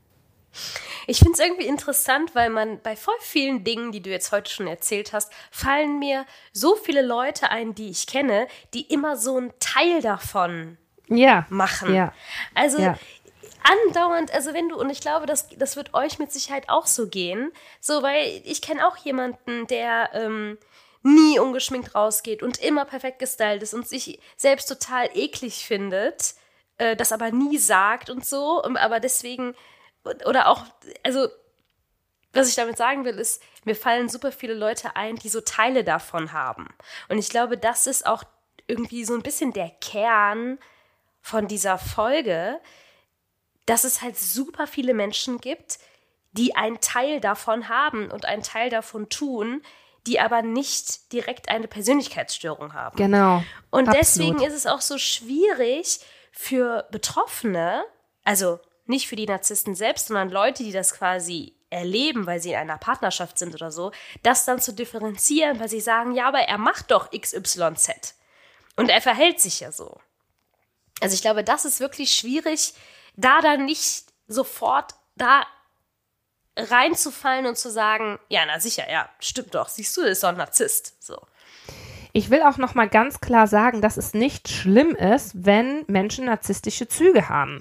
Ich finde es irgendwie interessant, weil man bei voll vielen Dingen, die du jetzt heute schon erzählt hast, fallen mir so viele Leute ein, die ich kenne, die immer so einen Teil davon ja. machen. Ja. Also ja. andauernd, also wenn du, und ich glaube, das, das wird euch mit Sicherheit auch so gehen, so, weil ich kenne auch jemanden, der ähm, nie ungeschminkt rausgeht und immer perfekt gestylt ist und sich selbst total eklig findet, das aber nie sagt und so, aber deswegen, oder auch, also, was ich damit sagen will, ist, mir fallen super viele Leute ein, die so Teile davon haben. Und ich glaube, das ist auch irgendwie so ein bisschen der Kern von dieser Folge, dass es halt super viele Menschen gibt, die einen Teil davon haben und einen Teil davon tun, die aber nicht direkt eine Persönlichkeitsstörung haben. Genau. Und absolut. Deswegen ist es auch so schwierig für Betroffene, also nicht für die Narzissten selbst, sondern Leute, die das quasi erleben, weil sie in einer Partnerschaft sind oder so, das dann zu differenzieren, weil sie sagen, ja, aber er macht doch X Y Z. Und er verhält sich ja so. Also ich glaube, das ist wirklich schwierig, da dann nicht sofort da reinzufallen und zu sagen, ja, na sicher, ja, stimmt doch, siehst du, ist doch ein Narzisst. So. Ich will auch noch mal ganz klar sagen, dass es nicht schlimm ist, wenn Menschen narzisstische Züge haben.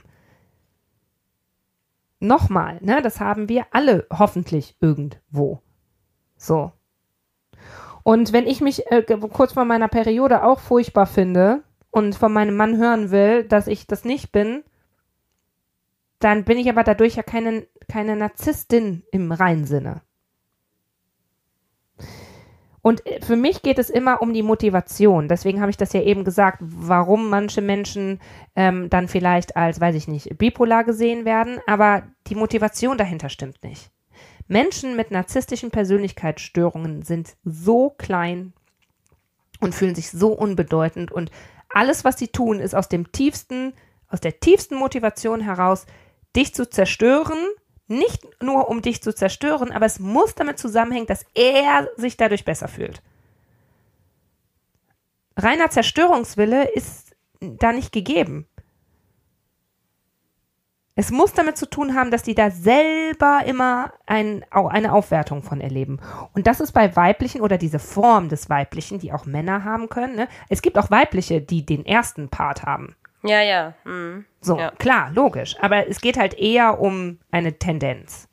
Nochmal, ne, das haben wir alle hoffentlich irgendwo. So. Und wenn ich mich äh, kurz vor meiner Periode auch furchtbar finde und von meinem Mann hören will, dass ich das nicht bin, dann bin ich aber dadurch ja keine, keine Narzisstin im reinen Sinne. Und für mich geht es immer um die Motivation. Deswegen habe ich das ja eben gesagt, warum manche Menschen ähm, dann vielleicht als, weiß ich nicht, bipolar gesehen werden. Aber die Motivation dahinter stimmt nicht. Menschen mit narzisstischen Persönlichkeitsstörungen sind so klein und fühlen sich so unbedeutend. Und alles, was sie tun, ist aus dem tiefsten, aus der tiefsten Motivation heraus, dich zu zerstören. Nicht nur, um dich zu zerstören, aber es muss damit zusammenhängen, dass er sich dadurch besser fühlt. Reiner Zerstörungswille ist da nicht gegeben. Es muss damit zu tun haben, dass die da selber immer ein, eine Aufwertung von erleben. Und das ist bei Weiblichen oder diese Form des Weiblichen, die auch Männer haben können. Ne? Es gibt auch Weibliche, die den ersten Part haben. Ja, ja. Mhm. So, ja. Klar, logisch. Aber es geht halt eher um eine Tendenz.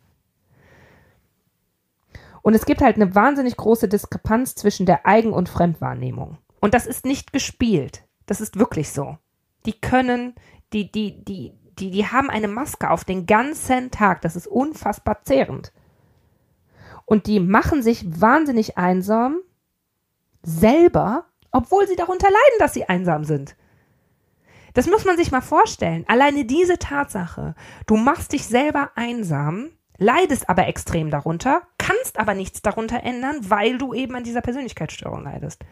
Und es gibt halt eine wahnsinnig große Diskrepanz zwischen der Eigen- und Fremdwahrnehmung. Und das ist nicht gespielt. Das ist wirklich so. Die können, die, die, die, die, die haben eine Maske auf den ganzen Tag. Das ist unfassbar zehrend. Und die machen sich wahnsinnig einsam selber, obwohl sie darunter leiden, dass sie einsam sind. Das muss man sich mal vorstellen. Alleine diese Tatsache. Du machst dich selber einsam, leidest aber extrem darunter, kannst aber nichts darunter ändern, weil du eben an dieser Persönlichkeitsstörung leidest.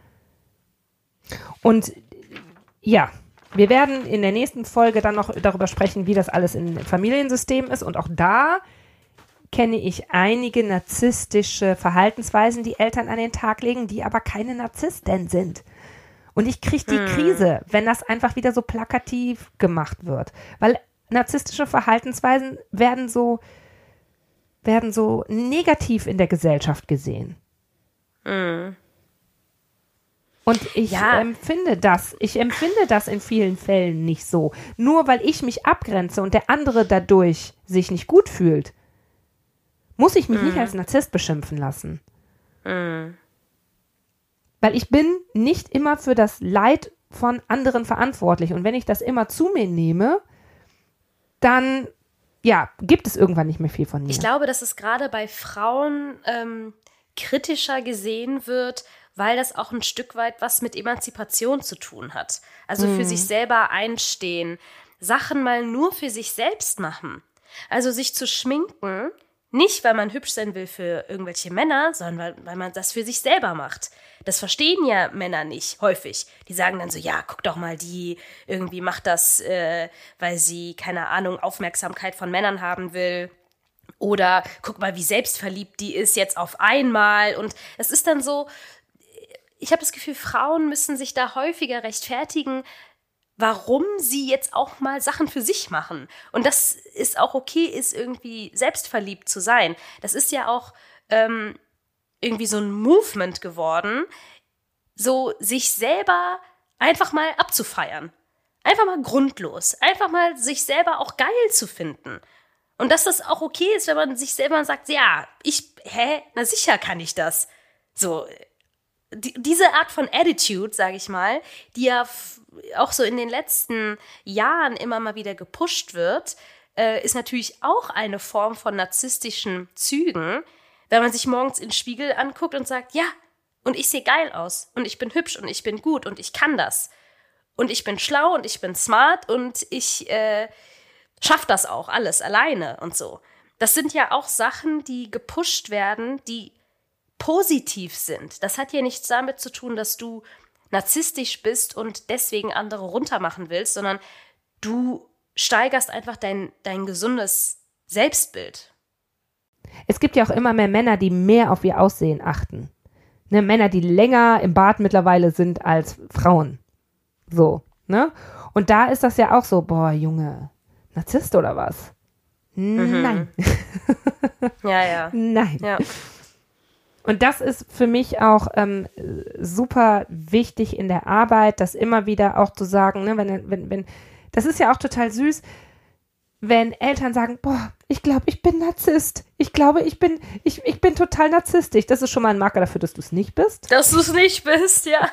Und ja, wir werden in der nächsten Folge dann noch darüber sprechen, wie das alles im Familiensystem ist. Und auch da kenne ich einige narzisstische Verhaltensweisen, die Eltern an den Tag legen, die aber keine Narzissten sind. Und ich kriege die Krise, wenn das einfach wieder so plakativ gemacht wird. Weil narzisstische Verhaltensweisen werden so, werden so negativ in der Gesellschaft gesehen. Mm. Und ich ja. empfinde das, ich empfinde das in vielen Fällen nicht so. Nur weil ich mich abgrenze und der andere dadurch sich nicht gut fühlt, muss ich mich mm. nicht als Narzisst beschimpfen lassen. Mm. Weil ich bin nicht immer für das Leid von anderen verantwortlich. Und wenn ich das immer zu mir nehme, dann, ja, gibt es irgendwann nicht mehr viel von mir. Ich glaube, dass es gerade bei Frauen ähm, kritischer gesehen wird, weil das auch ein Stück weit was mit Emanzipation zu tun hat. Also mhm. für sich selber einstehen, Sachen mal nur für sich selbst machen. Also sich zu schminken, nicht, weil man hübsch sein will für irgendwelche Männer, sondern weil, weil man das für sich selber macht. Das verstehen ja Männer nicht, häufig. Die sagen dann so, ja, guck doch mal, die irgendwie macht das, äh, weil sie, keine Ahnung, Aufmerksamkeit von Männern haben will. Oder guck mal, wie selbstverliebt die ist jetzt auf einmal. Und es ist dann so, ich habe das Gefühl, Frauen müssen sich da häufiger rechtfertigen, warum sie jetzt auch mal Sachen für sich machen. Und das ist auch okay, ist irgendwie selbstverliebt zu sein. Das ist ja auch ähm, irgendwie so ein Movement geworden, so sich selber einfach mal abzufeiern. Einfach mal grundlos. Einfach mal sich selber auch geil zu finden. Und dass das auch okay ist, wenn man sich selber sagt, ja, ich, hä, na sicher kann ich das. So, die, diese Art von Attitude, sage ich mal, die ja f- auch so in den letzten Jahren immer mal wieder gepusht wird, äh, ist natürlich auch eine Form von narzisstischen Zügen, wenn man sich morgens in den Spiegel anguckt und sagt, ja, und ich sehe geil aus und ich bin hübsch und ich bin gut und ich kann das und ich bin schlau und ich bin smart und ich äh, schaff das auch alles alleine und so. Das sind ja auch Sachen, die gepusht werden, die positiv sind. Das hat ja nichts damit zu tun, dass du narzisstisch bist und deswegen andere runtermachen willst, sondern du steigerst einfach dein, dein gesundes Selbstbild. Es gibt ja auch immer mehr Männer, die mehr auf ihr Aussehen achten. Ne, Männer, die länger im Bad mittlerweile sind als Frauen. So, ne? Und da ist das ja auch so, boah, Junge, Narzisst oder was? Mhm. Nein. Ja, ja. Nein. Ja. Und das ist für mich auch ähm, super wichtig in der Arbeit, das immer wieder auch zu sagen, ne, wenn, wenn, wenn, das ist ja auch total süß, wenn Eltern sagen, boah, ich glaube, ich bin Narzisst. Ich glaube, ich bin, ich, ich bin total narzisstisch. Das ist schon mal ein Marker dafür, dass du es nicht bist. Dass du es nicht bist, ja.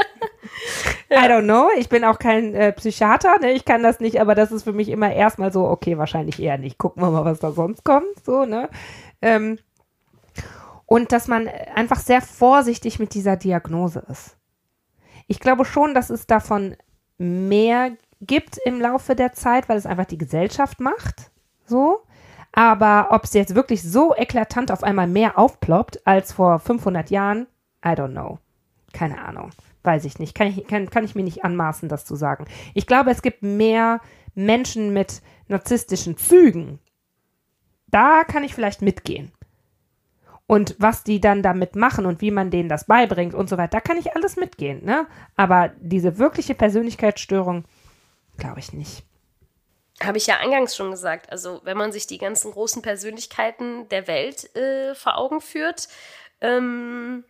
I don't know. Ich bin auch kein äh, Psychiater, ne? Ich kann das nicht, aber das ist für mich immer erstmal so, okay, wahrscheinlich eher nicht. Gucken wir mal, was da sonst kommt, so, ne? Ähm, Und dass man einfach sehr vorsichtig mit dieser Diagnose ist. Ich glaube schon, dass es davon mehr gibt im Laufe der Zeit, weil es einfach die Gesellschaft macht. So. Aber ob es jetzt wirklich so eklatant auf einmal mehr aufploppt als vor fünfhundert Jahren, I don't know. Keine Ahnung. Weiß ich nicht. Kann ich, kann, kann ich mir nicht anmaßen, das zu sagen. Ich glaube, es gibt mehr Menschen mit narzisstischen Zügen. Da kann ich vielleicht mitgehen. Und was die dann damit machen und wie man denen das beibringt und so weiter, da kann ich alles mitgehen, ne? Aber diese wirkliche Persönlichkeitsstörung, glaube ich nicht. Habe ich ja eingangs schon gesagt. Also wenn man sich die ganzen großen Persönlichkeiten der Welt äh, vor Augen führt, ähm,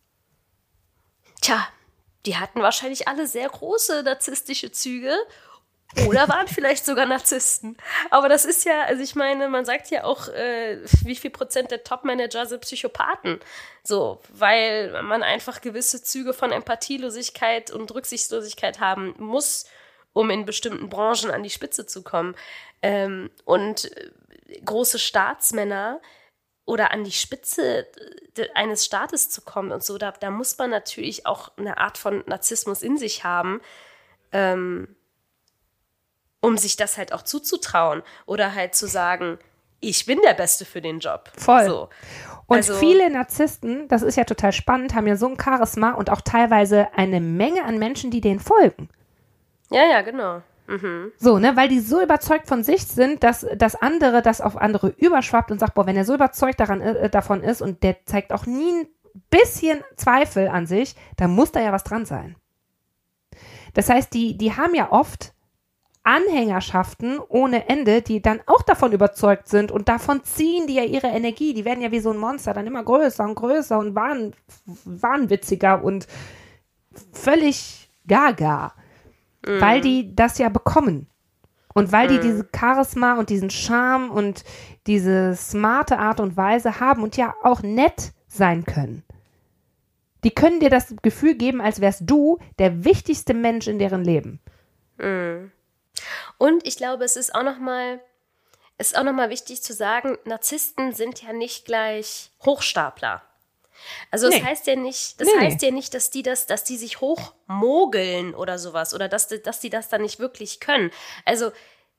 tja, die hatten wahrscheinlich alle sehr große narzisstische Züge oder waren vielleicht sogar Narzissten. Aber das ist ja, also ich meine, man sagt ja auch, äh, wie viel Prozent der Top-Manager sind Psychopathen. So, weil man einfach gewisse Züge von Empathielosigkeit und Rücksichtslosigkeit haben muss, um in bestimmten Branchen an die Spitze zu kommen. Ähm, und große Staatsmänner oder an die Spitze de, eines Staates zu kommen und so, da, da muss man natürlich auch eine Art von Narzissmus in sich haben, ähm, um sich das halt auch zuzutrauen oder halt zu sagen, ich bin der Beste für den Job. Voll. So. Und also, viele Narzissten, das ist ja total spannend, haben ja so ein Charisma und auch teilweise eine Menge an Menschen, die denen folgen. Ja, ja, genau. Mhm. So, ne, weil die so überzeugt von sich sind, dass das andere das auf andere überschwappt und sagt, boah, wenn er so überzeugt daran, äh, davon ist und der zeigt auch nie ein bisschen Zweifel an sich, dann muss da ja was dran sein. Das heißt, die, die haben ja oft Anhängerschaften ohne Ende, die dann auch davon überzeugt sind und davon ziehen die ja ihre Energie. Die werden ja wie so ein Monster dann immer größer und größer und wahn, wahnwitziger und völlig gaga, mhm. weil die das ja bekommen. Und weil die mhm. diese Charisma und diesen Charme und diese smarte Art und Weise haben und ja auch nett sein können. Die können dir das Gefühl geben, als wärst du der wichtigste Mensch in deren Leben. Mhm. Und ich glaube, es ist auch nochmal, es ist auch noch mal wichtig zu sagen, Narzissten sind ja nicht gleich Hochstapler. Also nee. das heißt ja nicht, das nee. heißt ja nicht, dass die das, dass die sich hochmogeln oder sowas oder dass, dass die das dann nicht wirklich können. Also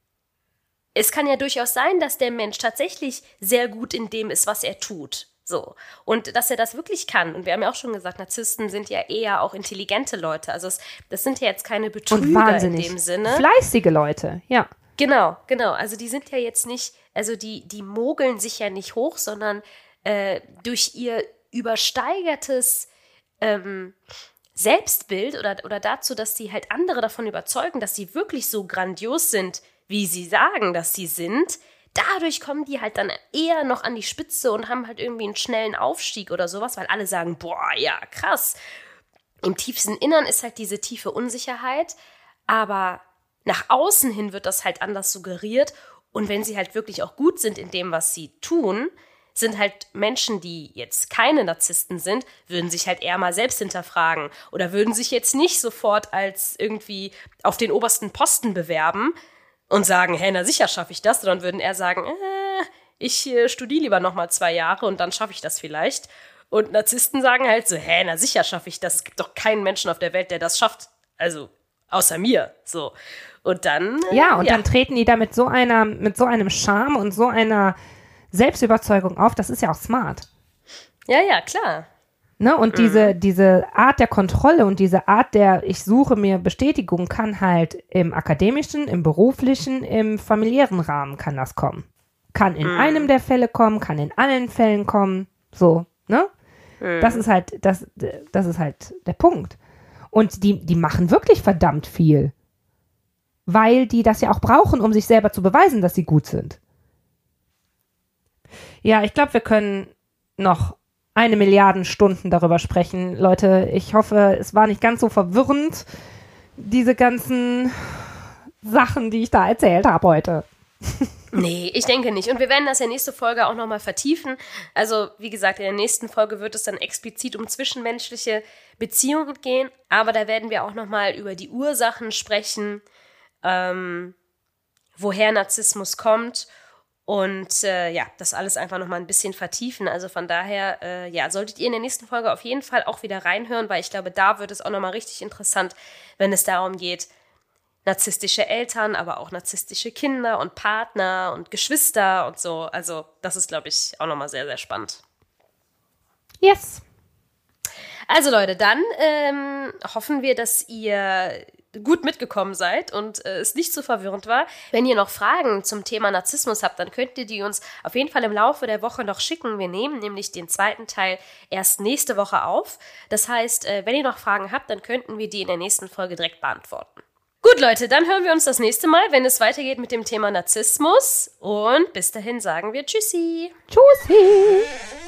es kann ja durchaus sein, dass der Mensch tatsächlich sehr gut in dem ist, was er tut. So. Und dass er das wirklich kann. Und wir haben ja auch schon gesagt, Narzissten sind ja eher auch intelligente Leute. Also es, das sind ja jetzt keine Betrüger in dem Sinne. Fleißige Leute, ja. Genau, genau. Also die sind ja jetzt nicht, also die, die mogeln sich ja nicht hoch, sondern äh, durch ihr übersteigertes ähm, Selbstbild oder, oder dazu, dass die halt andere davon überzeugen, dass sie wirklich so grandios sind, wie sie sagen, dass sie sind. Dadurch kommen die halt dann eher noch an die Spitze und haben halt irgendwie einen schnellen Aufstieg oder sowas, weil alle sagen, boah, ja, krass. Im tiefsten Innern ist halt diese tiefe Unsicherheit, aber nach außen hin wird das halt anders suggeriert. Und wenn sie halt wirklich auch gut sind in dem, was sie tun, sind halt Menschen, die jetzt keine Narzissten sind, würden sich halt eher mal selbst hinterfragen oder würden sich jetzt nicht sofort als irgendwie auf den obersten Posten bewerben und sagen, hey, na sicher schaffe ich das, sondern würden eher sagen, äh, ich äh, studiere lieber noch mal zwei Jahre und dann schaffe ich das vielleicht. Und Narzissten sagen halt so, hey, na sicher schaffe ich das. Es gibt doch keinen Menschen auf der Welt, der das schafft. Also, außer mir. So. Und dann äh, Ja, und ja. dann treten die da mit so einer, mit so einem Charme und so einer Selbstüberzeugung auf. Das ist ja auch smart. Ja, ja, klar. Ne? Und mhm. diese, diese Art der Kontrolle und diese Art der, ich suche mir Bestätigung, kann halt im akademischen, im beruflichen, im familiären Rahmen kann das kommen. Kann in mhm. einem der Fälle kommen, kann in allen Fällen kommen. So, ne? Mhm. Das ist halt, das, das ist halt der Punkt. Und die, die machen wirklich verdammt viel. Weil die das ja auch brauchen, um sich selber zu beweisen, dass sie gut sind. Ja, ich glaube, wir können noch eine Milliarde Stunden darüber sprechen. Leute, ich hoffe, es war nicht ganz so verwirrend, diese ganzen Sachen, die ich da erzählt habe heute. Nee, ich denke nicht. Und wir werden das in der nächsten Folge auch nochmal vertiefen. Also, wie gesagt, in der nächsten Folge wird es dann explizit um zwischenmenschliche Beziehungen gehen. Aber da werden wir auch nochmal über die Ursachen sprechen, ähm, woher Narzissmus kommt Und äh, ja, das alles einfach nochmal ein bisschen vertiefen. Also von daher, äh, ja, solltet ihr in der nächsten Folge auf jeden Fall auch wieder reinhören, weil ich glaube, da wird es auch nochmal richtig interessant, wenn es darum geht, narzisstische Eltern, aber auch narzisstische Kinder und Partner und Geschwister und so. Also das ist, glaube ich, auch nochmal sehr, sehr spannend. Yes. Also Leute, dann ähm, hoffen wir, dass ihr gut mitgekommen seid und äh, es nicht so verwirrend war. Wenn ihr noch Fragen zum Thema Narzissmus habt, dann könnt ihr die uns auf jeden Fall im Laufe der Woche noch schicken. Wir nehmen nämlich den zweiten Teil erst nächste Woche auf. Das heißt, äh, wenn ihr noch Fragen habt, dann könnten wir die in der nächsten Folge direkt beantworten. Gut, Leute, dann hören wir uns das nächste Mal, wenn es weitergeht mit dem Thema Narzissmus. Und bis dahin sagen wir Tschüssi. Tschüssi.